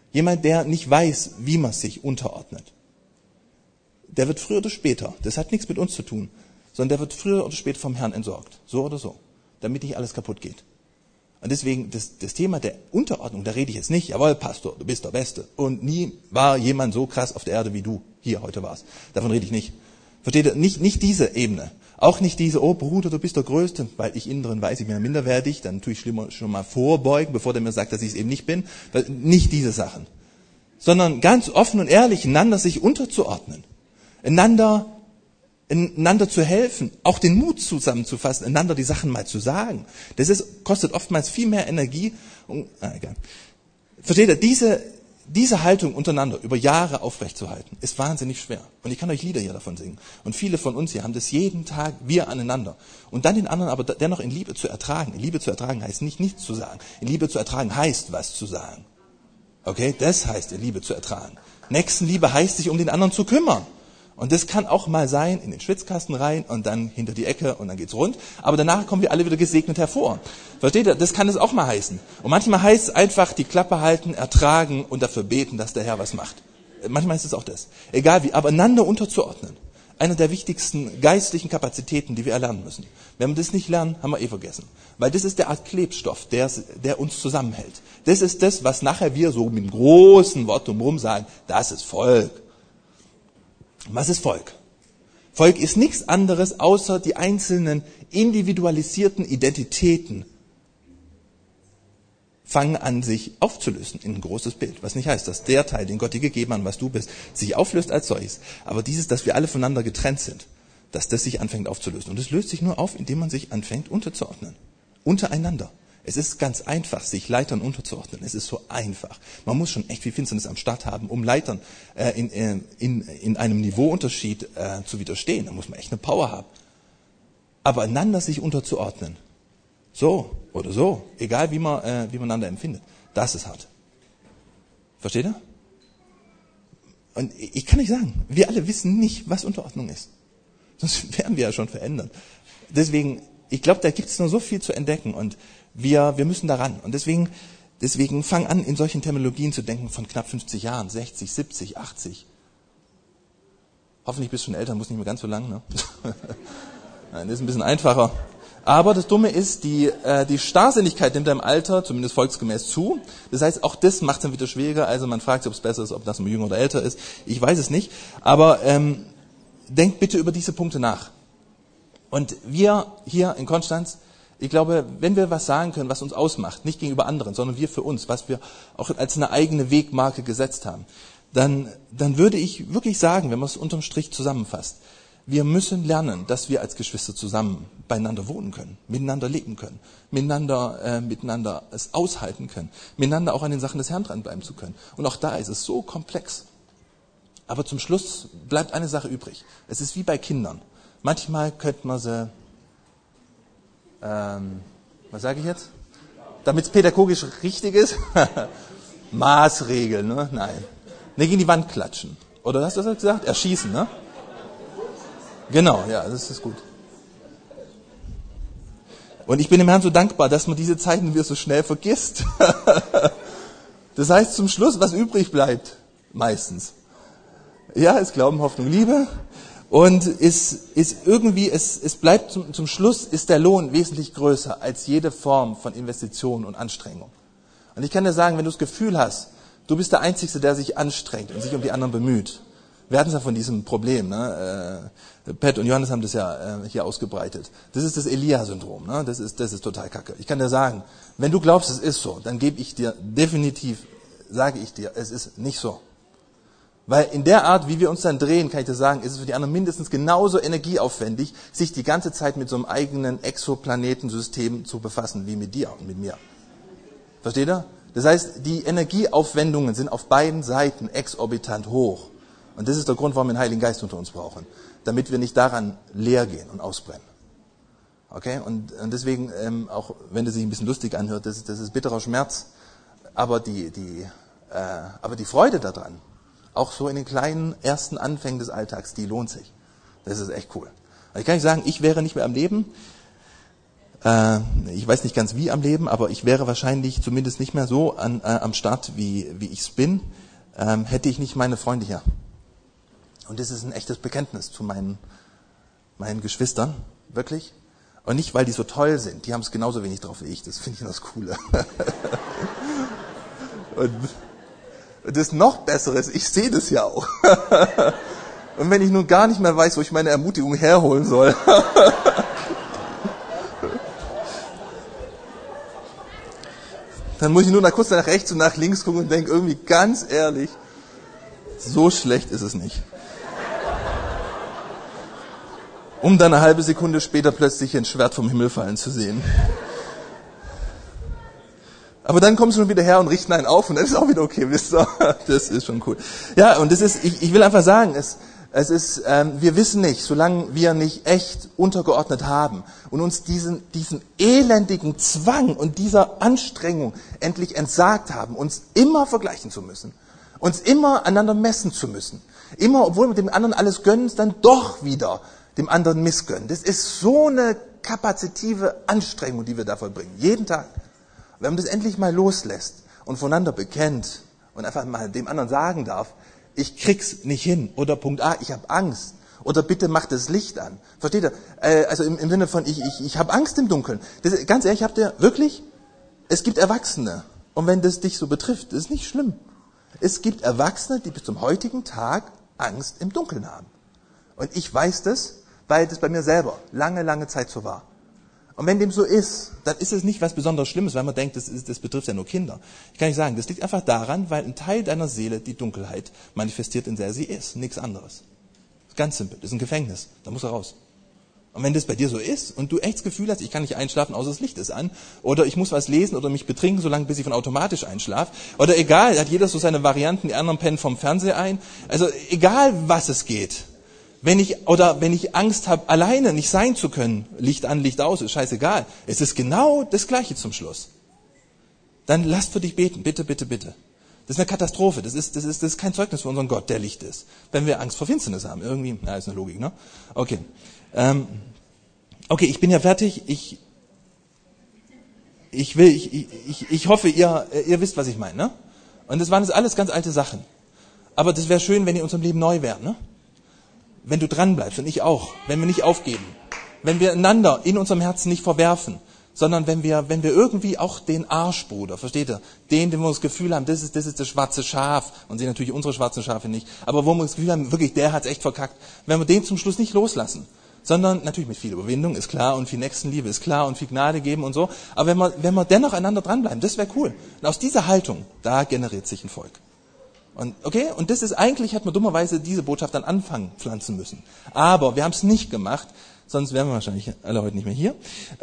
Jemand, der nicht weiß, wie man sich unterordnet. Der wird früher oder später, das hat nichts mit uns zu tun, sondern der wird früher oder später vom Herrn entsorgt. So oder so. Damit nicht alles kaputt geht. Und deswegen, das Thema der Unterordnung, da rede ich jetzt nicht, jawohl, Pastor, du bist der Beste. Und nie war jemand so krass auf der Erde, wie du hier heute warst. Davon rede ich nicht. Versteht ihr? Nicht diese Ebene. Auch nicht diese, oh Bruder, du bist der Größte, weil ich innen drin weiß, ich bin ja minderwertig, dann tue ich schon mal vorbeugen, bevor der mir sagt, dass ich es eben nicht bin. Nicht diese Sachen. Sondern ganz offen und ehrlich, einander sich unterzuordnen. Einander zu helfen, auch den Mut zusammenzufassen, einander die Sachen mal zu sagen. Kostet oftmals viel mehr Energie. Egal. Versteht ihr, diese Haltung untereinander über Jahre aufrechtzuerhalten, ist wahnsinnig schwer. Und ich kann euch Lieder hier davon singen. Und viele von uns hier haben das jeden Tag, wir aneinander. Und dann den anderen aber dennoch in Liebe zu ertragen. In Liebe zu ertragen heißt nicht nichts zu sagen. In Liebe zu ertragen heißt, was zu sagen. Okay, das heißt in Liebe zu ertragen. Nächstenliebe heißt, sich um den anderen zu kümmern. Und das kann auch mal sein, in den Schwitzkasten rein und dann hinter die Ecke und dann geht's rund. Aber danach kommen wir alle wieder gesegnet hervor. Versteht ihr? Das kann es auch mal heißen. Und manchmal heißt es einfach, die Klappe halten, ertragen und dafür beten, dass der Herr was macht. Manchmal ist es auch das. Egal wie, aber einander unterzuordnen. Eine der wichtigsten geistlichen Kapazitäten, die wir erlernen müssen. Wenn wir das nicht lernen, haben wir vergessen. Weil das ist der Art Klebstoff, der uns zusammenhält. Das ist das, was nachher wir so mit einem großen Wort drumherum sagen, das ist Volk. Was ist Volk? Volk ist nichts anderes, außer die einzelnen individualisierten Identitäten fangen an, sich aufzulösen in ein großes Bild. Was nicht heißt, dass der Teil, den Gott dir gegeben hat, was du bist, sich auflöst als solches. Aber dass wir alle voneinander getrennt sind, dass das sich anfängt aufzulösen. Und es löst sich nur auf, indem man sich anfängt unterzuordnen. Untereinander. Es ist ganz einfach, sich Leitern unterzuordnen. Es ist so einfach. Man muss schon echt viel Finsternis am Start haben, um Leitern in einem Niveauunterschied zu widerstehen. Da muss man echt eine Power haben. Aber einander sich unterzuordnen, so oder so, egal wie man einander empfindet, das ist hart. Versteht ihr? Und ich kann nicht sagen, wir alle wissen nicht, was Unterordnung ist. Sonst wären wir ja schon verändert. Deswegen, ich glaube, da gibt es noch so viel zu entdecken und wir müssen daran. Und deswegen fang an, in solchen Terminologien zu denken von knapp 50 Jahren, 60, 70, 80. Hoffentlich bist du schon älter, muss nicht mehr ganz so lang. Ne? Nein, das ist ein bisschen einfacher. Aber das Dumme ist, die Starrsinnigkeit nimmt im Alter, zumindest volksgemäß, zu. Das heißt, auch das macht es dann wieder schwieriger. Also man fragt sich, ob es besser ist, ob das mal jünger oder älter ist. Ich weiß es nicht. Aber denkt bitte über diese Punkte nach. Und wir hier in Konstanz, ich glaube, wenn wir was sagen können, was uns ausmacht, nicht gegenüber anderen, sondern wir für uns, was wir auch als eine eigene Wegmarke gesetzt haben, dann würde ich wirklich sagen, wenn man es unterm Strich zusammenfasst, wir müssen lernen, dass wir als Geschwister zusammen beieinander wohnen können, miteinander leben können, miteinander es aushalten können, miteinander auch an den Sachen des Herrn dranbleiben zu können. Und auch da ist es so komplex. Aber zum Schluss bleibt eine Sache übrig. Es ist wie bei Kindern. Manchmal könnte man sie, was sage ich jetzt? Damit es pädagogisch richtig ist? Maßregeln, ne? Nein. Nicht in die Wand klatschen. Oder hast du das gesagt? Erschießen, ne? Genau, ja, das ist gut. Und ich bin dem Herrn so dankbar, dass man diese Zeiten wieder so schnell vergisst. Das heißt zum Schluss, was übrig bleibt, meistens. Ja, ist Glauben, Hoffnung, Liebe. Und es bleibt zum Schluss, ist der Lohn wesentlich größer als jede Form von Investition und Anstrengung. Und ich kann dir sagen, wenn du das Gefühl hast, du bist der Einzige, der sich anstrengt und sich um die anderen bemüht. Wir hatten es ja von diesem Problem, ne? Pat und Johannes haben das ja hier ausgebreitet. Das ist das Elia-Syndrom, ne? Das ist total kacke. Ich kann dir sagen, wenn du glaubst, es ist so, dann gebe ich dir definitiv, sage ich dir, es ist nicht so. Weil in der Art, wie wir uns dann drehen, kann ich dir sagen, ist es für die anderen mindestens genauso energieaufwendig, sich die ganze Zeit mit so einem eigenen Exoplanetensystem zu befassen, wie mit dir und mit mir. Versteht ihr? Das heißt, die Energieaufwendungen sind auf beiden Seiten exorbitant hoch. Und das ist der Grund, warum wir den Heiligen Geist unter uns brauchen. Damit wir nicht daran leer gehen und ausbrennen. Okay? Und deswegen, auch wenn das sich ein bisschen lustig anhört, das ist bitterer Schmerz. Aber die Freude daran, auch so in den kleinen ersten Anfängen des Alltags, die lohnt sich. Das ist echt cool. Also ich kann nicht sagen, ich wäre nicht mehr am Leben, Ich weiß nicht ganz wie am Leben, aber ich wäre wahrscheinlich zumindest nicht mehr so am Start, wie ich es bin, hätte ich nicht meine Freunde hier. Und das ist ein echtes Bekenntnis zu meinen Geschwistern, wirklich. Und nicht, weil die so toll sind, die haben es genauso wenig drauf wie ich, das finde ich das Coole. Und das noch Bessere ist, ich sehe das ja auch. Und wenn ich nun gar nicht mehr weiß, wo ich meine Ermutigung herholen soll, dann muss ich nur kurz nach rechts und nach links gucken und denke, irgendwie ganz ehrlich, so schlecht ist es nicht. Um dann eine halbe Sekunde später plötzlich ein Schwert vom Himmel fallen zu sehen. Aber dann kommen sie schon wieder her und richten einen auf und dann ist auch wieder okay, wisst ihr? Das ist schon cool. Ja, und das ist, ich will einfach sagen, es ist, wir wissen nicht, solange wir nicht echt untergeordnet haben und uns diesen elendigen Zwang und dieser Anstrengung endlich entsagt haben, uns immer vergleichen zu müssen, uns immer einander messen zu müssen, immer, obwohl wir dem anderen alles gönnen, dann doch wieder dem anderen missgönnen. Das ist so eine kapazitive Anstrengung, die wir da vollbringen, jeden Tag. Wenn man das endlich mal loslässt und voneinander bekennt und einfach mal dem anderen sagen darf, ich krieg's nicht hin, oder Punkt A, ich habe Angst, oder bitte mach das Licht an. Versteht ihr? Also im Sinne von, ich habe Angst im Dunkeln. Das, ganz ehrlich, habt ihr wirklich, es gibt Erwachsene, und wenn das dich so betrifft, das ist nicht schlimm. Es gibt Erwachsene, die bis zum heutigen Tag Angst im Dunkeln haben. Und ich weiß das, weil das bei mir selber lange Zeit so war. Und wenn dem so ist, dann ist es nicht was besonders Schlimmes, weil man denkt, das betrifft ja nur Kinder. Ich kann nicht sagen, das liegt einfach daran, weil ein Teil deiner Seele die Dunkelheit manifestiert, in der sie ist. Nichts anderes. Das ist ganz simpel. Das ist ein Gefängnis. Da muss er raus. Und wenn das bei dir so ist und du echt das Gefühl hast, ich kann nicht einschlafen, außer das Licht ist an, oder ich muss was lesen oder mich betrinken, solange bis ich von automatisch einschlafe, oder egal, hat jeder so seine Varianten, die anderen pennen vom Fernseher ein. Also egal, was es geht. Wenn ich Angst habe, alleine nicht sein zu können, Licht an, Licht aus, ist scheißegal. Es ist genau das Gleiche zum Schluss. Dann lasst für dich beten, bitte, bitte, bitte. Das ist eine Katastrophe. Das ist kein Zeugnis für unseren Gott, der Licht ist. Wenn wir Angst vor Finsternis haben, irgendwie, ist eine Logik, ne? Okay. Okay, ich bin ja fertig. Ich hoffe, ihr wisst, was ich meine, ne? Und das waren jetzt alles ganz alte Sachen. Aber das wäre schön, wenn die in unserem Leben neu wären, ne? Wenn du dran bleibst und ich auch, wenn wir nicht aufgeben, wenn wir einander in unserem Herzen nicht verwerfen, sondern wenn wir irgendwie auch den Arschbruder, versteht ihr, den wir das Gefühl haben, das ist das schwarze Schaf, und sehen natürlich unsere schwarzen Schafe nicht, aber wo wir das Gefühl haben, wirklich, der hat's echt verkackt, wenn wir den zum Schluss nicht loslassen, sondern natürlich mit viel Überwindung, ist klar, und viel Nächstenliebe, ist klar, und viel Gnade geben und so, aber wenn wir dennoch einander dranbleiben, das wäre cool. Und aus dieser Haltung, da generiert sich ein Volk. Und das ist eigentlich, hat man dummerweise diese Botschaft an Anfang pflanzen müssen. Aber wir haben es nicht gemacht, sonst wären wir wahrscheinlich alle heute nicht mehr hier.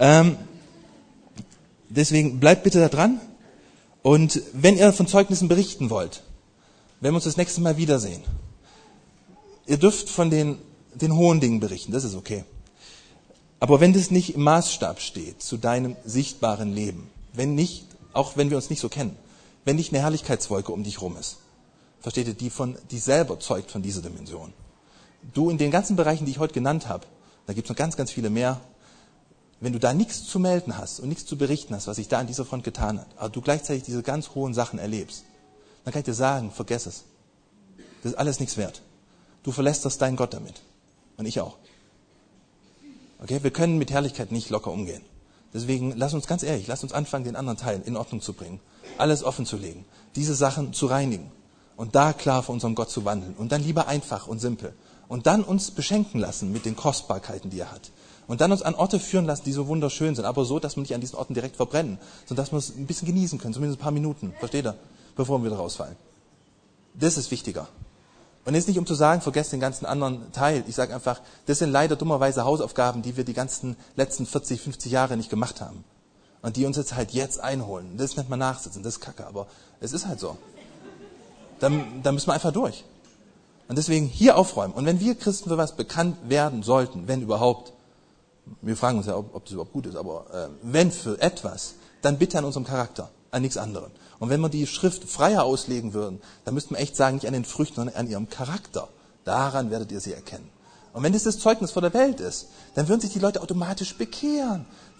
Deswegen bleibt bitte da dran. Und wenn ihr von Zeugnissen berichten wollt, wenn wir uns das nächste Mal wiedersehen, ihr dürft von den hohen Dingen berichten, das ist okay. Aber wenn das nicht im Maßstab steht zu deinem sichtbaren Leben, wenn nicht, auch wenn wir uns nicht so kennen, wenn nicht eine Herrlichkeitswolke um dich rum ist, versteht ihr, die selber zeugt von dieser Dimension. Du in den ganzen Bereichen, die ich heute genannt habe, da gibt es noch ganz, ganz viele mehr, wenn du da nichts zu melden hast und nichts zu berichten hast, was sich da an dieser Front getan hat, aber du gleichzeitig diese ganz hohen Sachen erlebst, dann kann ich dir sagen, vergess es. Das ist alles nichts wert. Du verlästerst deinen Gott damit. Und ich auch. Okay, wir können mit Herrlichkeit nicht locker umgehen. Deswegen lass uns ganz ehrlich, lass uns anfangen, den anderen Teil in Ordnung zu bringen. Alles offen zu legen. Diese Sachen zu reinigen. Und da klar vor unserem Gott zu wandeln. Und dann lieber einfach und simpel. Und dann uns beschenken lassen mit den Kostbarkeiten, die er hat. Und dann uns an Orte führen lassen, die so wunderschön sind. Aber so, dass wir nicht an diesen Orten direkt verbrennen. Sondern dass wir es ein bisschen genießen können. Zumindest ein paar Minuten. Versteht ihr? Bevor wir wieder rausfallen. Das ist wichtiger. Und jetzt nicht um zu sagen, vergesst den ganzen anderen Teil. Ich sage einfach, das sind leider dummerweise Hausaufgaben, die wir die ganzen letzten 40, 50 Jahre nicht gemacht haben. Und die uns jetzt einholen. Das nennt man Nachsitzen. Das ist Kacke. Aber es ist halt so. Da müssen wir einfach durch. Und deswegen hier aufräumen. Und wenn wir Christen für was bekannt werden sollten, wenn überhaupt, wir fragen uns ja, ob das überhaupt gut ist, aber wenn für etwas, dann bitte an unserem Charakter, an nichts anderem. Und wenn wir die Schrift freier auslegen würden, dann müssten wir echt sagen, nicht an den Früchten, sondern an ihrem Charakter. Daran werdet ihr sie erkennen. Und wenn das Zeugnis vor der Welt ist, dann würden sich die Leute automatisch bekehren,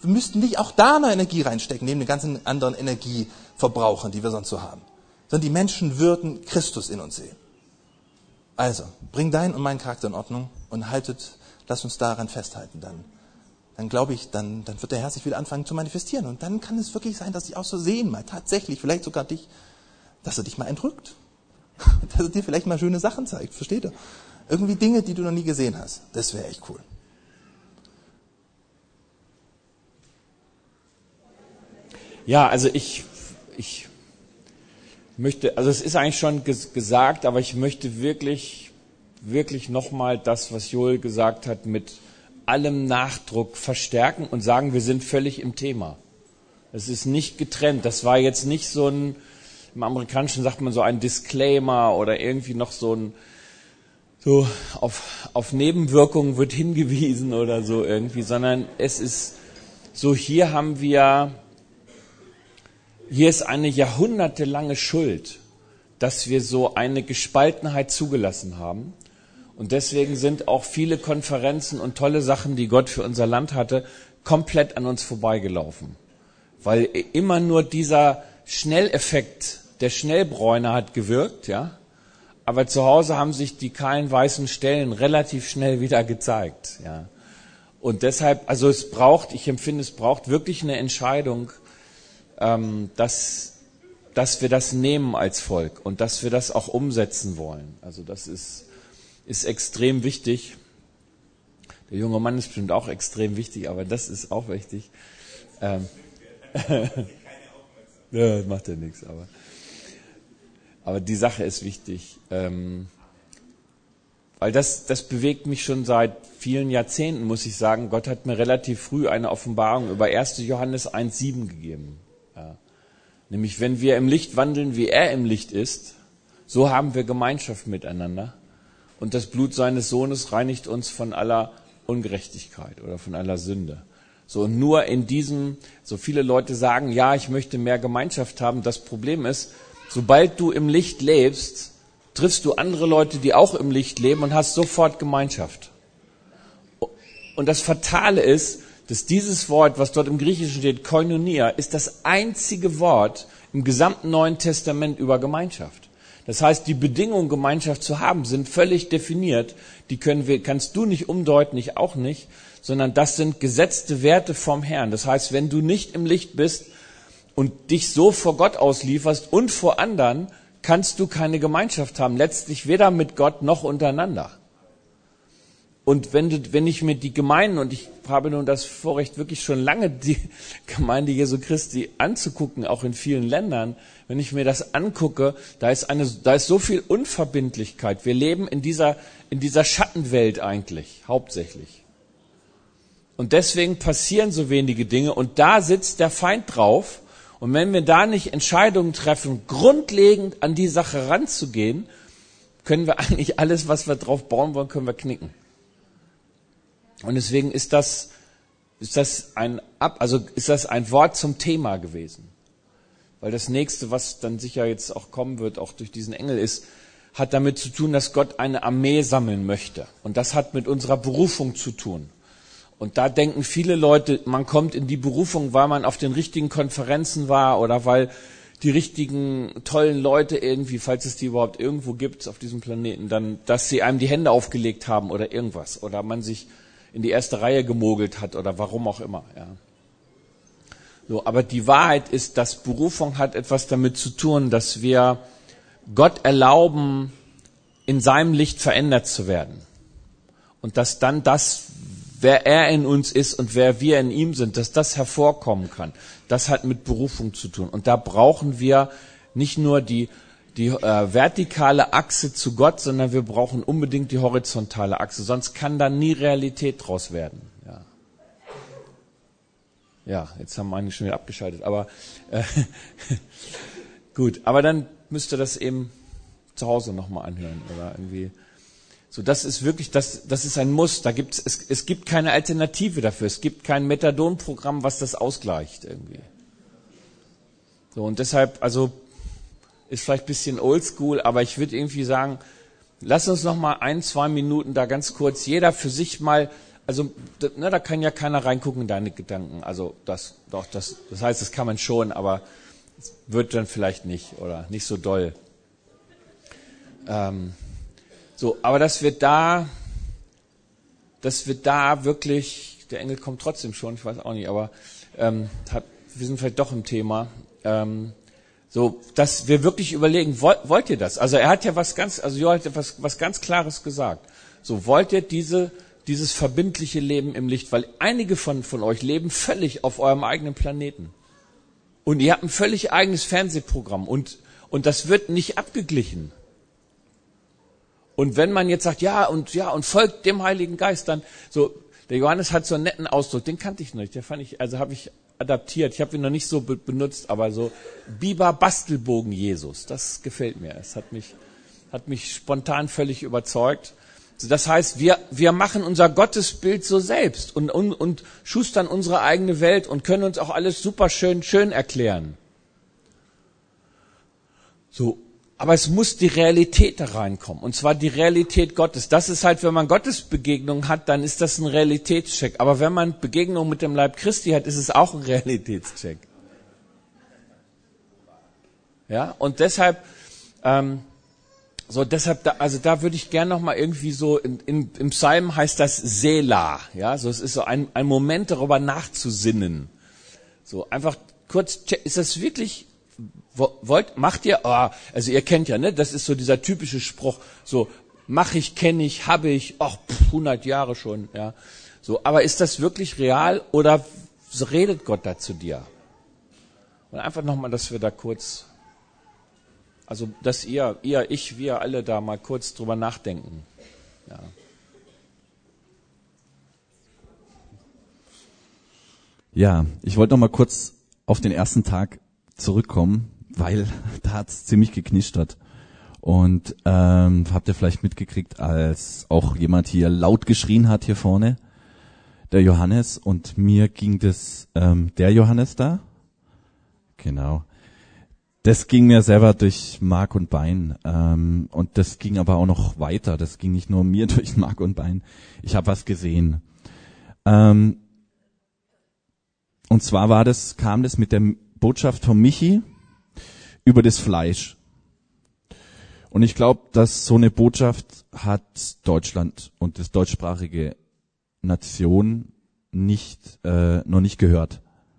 wir müssten nicht auch da noch Energie reinstecken, neben den ganzen anderen Energieverbrauchern, die wir sonst so haben. Sondern die Menschen würden Christus in uns sehen. Also, bring deinen und meinen Charakter in Ordnung und lasst uns daran festhalten. Dann glaube ich, dann wird der Herr sich wieder anfangen zu manifestieren. Und dann kann es wirklich sein, dass ich auch so sehen mal, tatsächlich, vielleicht sogar dich, dass er dich mal entrückt. Dass er dir vielleicht mal schöne Sachen zeigt, versteht ihr? Irgendwie Dinge, die du noch nie gesehen hast. Das wäre echt cool. Ja, also ich möchte, also es ist eigentlich schon gesagt, aber ich möchte wirklich nochmal das, was Joel gesagt hat, mit allem Nachdruck verstärken und sagen, wir sind völlig im Thema. Es ist nicht getrennt. Das war jetzt nicht so ein, im Amerikanischen sagt man so ein Disclaimer oder irgendwie noch so auf Nebenwirkungen wird hingewiesen oder so irgendwie, sondern es ist so, hier ist eine jahrhundertelange Schuld, dass wir so eine Gespaltenheit zugelassen haben. Und deswegen sind auch viele Konferenzen und tolle Sachen, die Gott für unser Land hatte, komplett an uns vorbeigelaufen. Weil immer nur dieser Schnelleffekt, der Schnellbräuner hat gewirkt, ja. Aber zu Hause haben sich die kahlen weißen Stellen relativ schnell wieder gezeigt, ja. Und deshalb, also ich empfinde, es braucht wirklich eine Entscheidung, dass wir das nehmen als Volk und dass wir das auch umsetzen wollen. Also das ist extrem wichtig. Der junge Mann ist bestimmt auch extrem wichtig, aber das ist auch wichtig. Ja, das macht ja nichts, aber die Sache ist wichtig. Weil das bewegt mich schon seit vielen Jahrzehnten, muss ich sagen. Gott hat mir relativ früh eine Offenbarung über 1. Johannes 1,7 gegeben. Ja. Nämlich, wenn wir im Licht wandeln, wie er im Licht ist, so haben wir Gemeinschaft miteinander. Und das Blut seines Sohnes reinigt uns von aller Ungerechtigkeit oder von aller Sünde. So, und nur in diesem, so viele Leute sagen, ja, ich möchte mehr Gemeinschaft haben. Das Problem ist, sobald du im Licht lebst, triffst du andere Leute, die auch im Licht leben und hast sofort Gemeinschaft. Und das Fatale ist, dass dieses Wort, was dort im Griechischen steht, Koinonia, ist das einzige Wort im gesamten Neuen Testament über Gemeinschaft. Das heißt, die Bedingungen, Gemeinschaft zu haben, sind völlig definiert. Die kannst du nicht umdeuten, ich auch nicht, sondern das sind gesetzte Werte vom Herrn. Das heißt, wenn du nicht im Licht bist und dich so vor Gott auslieferst und vor anderen, kannst du keine Gemeinschaft haben. Letztlich weder mit Gott noch untereinander. Und wenn ich mir die Gemeinden, und ich habe nun das Vorrecht, wirklich schon lange die Gemeinde Jesu Christi anzugucken, auch in vielen Ländern, wenn ich mir das angucke, da ist so viel Unverbindlichkeit. Wir leben in dieser Schattenwelt eigentlich, hauptsächlich. Und deswegen passieren so wenige Dinge, und da sitzt der Feind drauf. Und wenn wir da nicht Entscheidungen treffen, grundlegend an die Sache ranzugehen, können wir eigentlich alles, was wir drauf bauen wollen, können wir knicken. Und deswegen ist das ein Wort zum Thema gewesen. Weil das nächste, was dann sicher jetzt auch kommen wird, auch durch diesen Engel ist, hat damit zu tun, dass Gott eine Armee sammeln möchte. Und das hat mit unserer Berufung zu tun. Und da denken viele Leute, man kommt in die Berufung, weil man auf den richtigen Konferenzen war oder weil die richtigen tollen Leute irgendwie, falls es die überhaupt irgendwo gibt auf diesem Planeten, dann, dass sie einem die Hände aufgelegt haben oder irgendwas. Oder man sich in die erste Reihe gemogelt hat oder warum auch immer. Ja. So, aber die Wahrheit ist, dass Berufung hat etwas damit zu tun, dass wir Gott erlauben, in seinem Licht verändert zu werden. Und dass dann das, wer er in uns ist und wer wir in ihm sind, dass das hervorkommen kann. Das hat mit Berufung zu tun. Und da brauchen wir nicht nur die vertikale Achse zu Gott, sondern wir brauchen unbedingt die horizontale Achse. Sonst kann da nie Realität draus werden. Ja, jetzt haben einige schon wieder abgeschaltet. Aber gut, aber dann müsst ihr das eben zu Hause nochmal anhören oder irgendwie. So, das ist wirklich, das ist ein Muss. Es gibt keine Alternative dafür. Es gibt kein Methadon-Programm, was das ausgleicht irgendwie. So, und deshalb, also, ist vielleicht ein bisschen oldschool, aber ich würde irgendwie sagen, lass uns noch mal 1-2 Minuten da ganz kurz jeder für sich mal also, da kann ja keiner reingucken in deine Gedanken. Also, das heißt, das kann man schon, aber es wird dann vielleicht nicht oder nicht so doll. Aber dass wir da wirklich, der Engel kommt trotzdem schon, ich weiß auch nicht, aber wir sind vielleicht doch im Thema, dass wir wirklich überlegen, wollt ihr das? Also er hat ja Joel hat ja was ganz Klares gesagt. So, wollt ihr dieses verbindliche Leben im Licht? Weil einige von euch leben völlig auf eurem eigenen Planeten. Und ihr habt ein völlig eigenes Fernsehprogramm und das wird nicht abgeglichen. Und wenn man jetzt sagt, und folgt dem Heiligen Geist, dann der Johannes hat so einen netten Ausdruck, den kannte ich noch nicht, habe ich adaptiert. Ich habe ihn noch nicht so benutzt, aber so Biber Bastelbogen Jesus, das gefällt mir. Es hat mich spontan völlig überzeugt. Das heißt, wir machen unser Gottesbild so selbst und schustern unsere eigene Welt und können uns auch alles super schön erklären. So. Aber es muss die Realität da reinkommen. Und zwar die Realität Gottes. Das ist halt, wenn man Gottesbegegnungen hat, dann ist das ein Realitätscheck. Aber wenn man Begegnungen mit dem Leib Christi hat, ist es auch ein Realitätscheck. Ja, und deshalb, da würde ich gerne nochmal irgendwie so, im Psalm heißt das Selah. Ja, so, es ist so ein Moment darüber nachzusinnen. So, einfach kurz, ist das wirklich, macht ihr, also ihr kennt ja, ne, das ist so dieser typische Spruch, so, mach ich, kenne ich, habe ich, 100 Jahre schon, ja. So, aber ist das wirklich real oder redet Gott da zu dir? Und einfach nochmal, dass wir da kurz, also, dass wir alle da mal kurz drüber nachdenken, ja. Ja, ich wollte noch mal kurz auf den ersten Tag zurückkommen, weil da hat's ziemlich geknistert. Und habt ihr vielleicht mitgekriegt, als auch jemand hier laut geschrien hat hier vorne, der Johannes, und mir ging das, der Johannes da, genau, das ging mir selber durch Mark und Bein, und das ging aber auch noch weiter, das ging nicht nur mir durch Mark und Bein, ich habe was gesehen. Und zwar kam das mit der Botschaft von Michi über das Fleisch. Und ich glaube, dass so eine Botschaft hat Deutschland und das deutschsprachige Nation noch nicht gehört.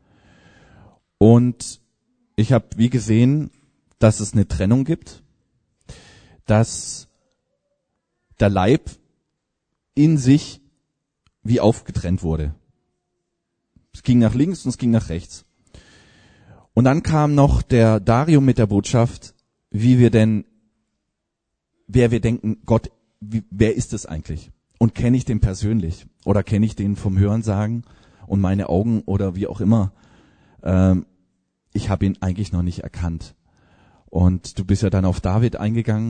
Und ich habe wie gesehen, dass es eine Trennung gibt, dass der Leib in sich wie aufgetrennt wurde. Es ging nach links und es ging nach rechts. Und dann kam noch der Dario mit der Botschaft, wer wir denken, Gott, wer ist es eigentlich? Und kenne ich den persönlich? Oder kenne ich den vom Hörensagen und meine Augen oder wie auch immer? Ich habe ihn eigentlich noch nicht erkannt. Und du bist ja dann auf David eingegangen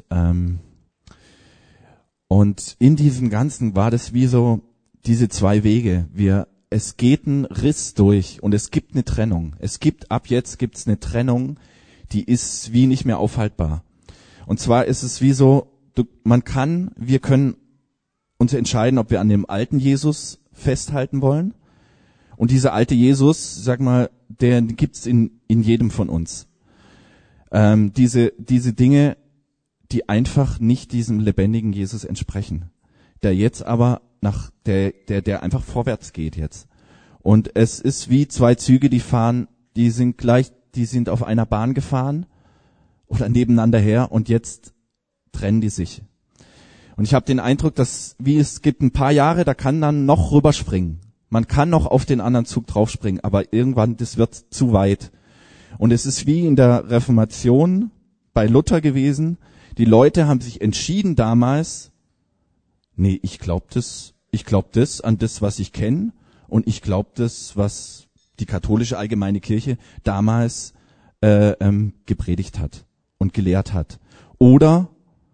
und in diesem Ganzen war das wie so diese zwei Wege. Es geht ein Riss durch und es gibt eine Trennung. Ab jetzt gibt's eine Trennung, die ist wie nicht mehr aufhaltbar. Und zwar ist es wie so, wir können uns entscheiden, ob wir an dem alten Jesus festhalten wollen. Und dieser alte Jesus, sag mal, der gibt's in jedem von uns. Diese Dinge, die einfach nicht diesem lebendigen Jesus entsprechen. Der jetzt aber der einfach vorwärts geht jetzt. Und es ist wie zwei Züge, die sind auf einer Bahn gefahren oder nebeneinander her und jetzt trennen die sich. Und ich habe den Eindruck, dass es gibt ein paar Jahre, da kann dann noch rüberspringen. Man kann noch auf den anderen Zug draufspringen, aber irgendwann, das wird zu weit. Und es ist wie in der Reformation bei Luther gewesen. Die Leute haben sich entschieden damals, nee, ich glaube das an das, was ich kenne, und ich glaube das, was die katholische allgemeine Kirche damals gepredigt hat und gelehrt hat. Oder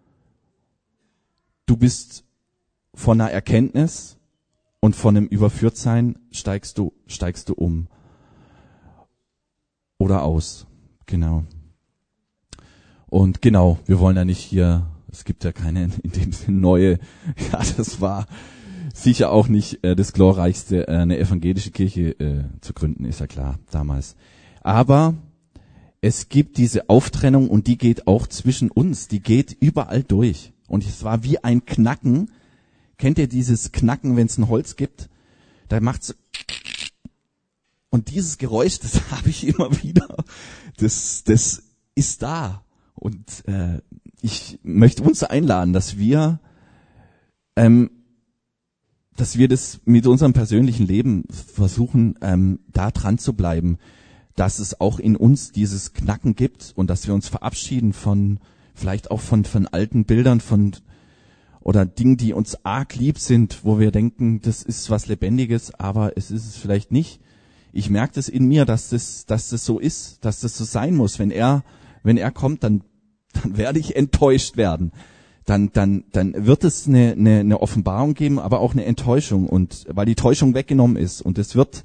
du bist von einer Erkenntnis und von einem Überführtsein steigst du um oder aus. Genau. Und genau, wir wollen ja nicht hier, es gibt ja keine in dem Sinne neue, ja, das war sicher auch nicht das Glorreichste, eine evangelische Kirche zu gründen, ist ja klar, damals. Aber es gibt diese Auftrennung und die geht auch zwischen uns, die geht überall durch. Und es war wie ein Knacken. Kennt ihr dieses Knacken, wenn es ein Holz gibt? Da macht's und dieses Geräusch, das habe ich immer wieder. Das ist da. Und ich möchte uns einladen, dass wir das mit unserem persönlichen Leben versuchen, da dran zu bleiben, dass es auch in uns dieses Knacken gibt und dass wir uns verabschieden vielleicht auch von alten Bildern, oder Dingen, die uns arg lieb sind, wo wir denken, das ist was Lebendiges, aber es ist es vielleicht nicht. Ich merke das in mir, dass das so ist, dass das so sein muss. Wenn er kommt, dann werde ich enttäuscht werden. Dann wird es eine Offenbarung geben, aber auch eine Enttäuschung, und weil die Täuschung weggenommen ist, und es wird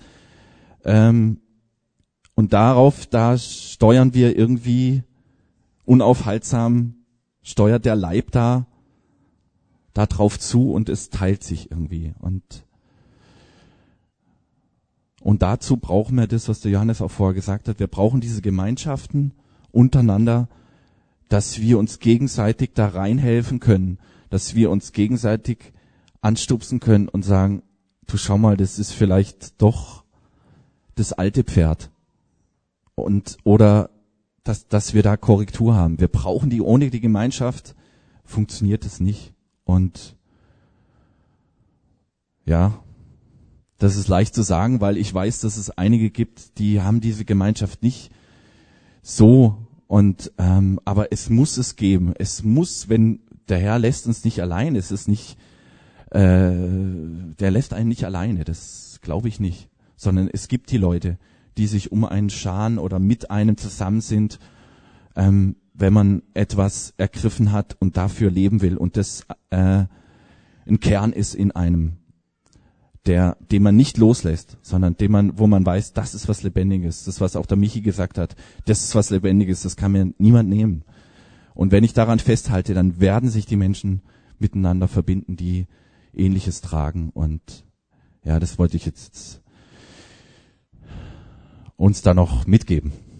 und da steuern wir irgendwie unaufhaltsam, steuert der Leib da drauf zu, und es teilt sich irgendwie, und dazu brauchen wir das, was der Johannes auch vorher gesagt hat. Wir brauchen diese Gemeinschaften untereinander, dass wir uns gegenseitig da reinhelfen können, dass wir uns gegenseitig anstupsen können und sagen, du schau mal, das ist vielleicht doch das alte Pferd. Oder dass wir da Korrektur haben. Wir brauchen die, ohne die Gemeinschaft funktioniert es nicht. Und ja, das ist leicht zu sagen, weil ich weiß, dass es einige gibt, die haben diese Gemeinschaft nicht so. Aber es muss es geben. Es muss, wenn der Herr lässt uns nicht allein, es ist nicht, der lässt einen nicht alleine, das glaube ich nicht. Sondern es gibt die Leute, die sich um einen scharen oder mit einem zusammen sind, wenn man etwas ergriffen hat und dafür leben will. Und das ein Kern ist in einem, den man nicht loslässt, sondern wo man weiß, das ist was Lebendiges. Das, was auch der Michi gesagt hat, das ist was Lebendiges, das kann mir niemand nehmen. Und wenn ich daran festhalte, dann werden sich die Menschen miteinander verbinden, die Ähnliches tragen. Und ja, das wollte ich jetzt uns da noch mitgeben.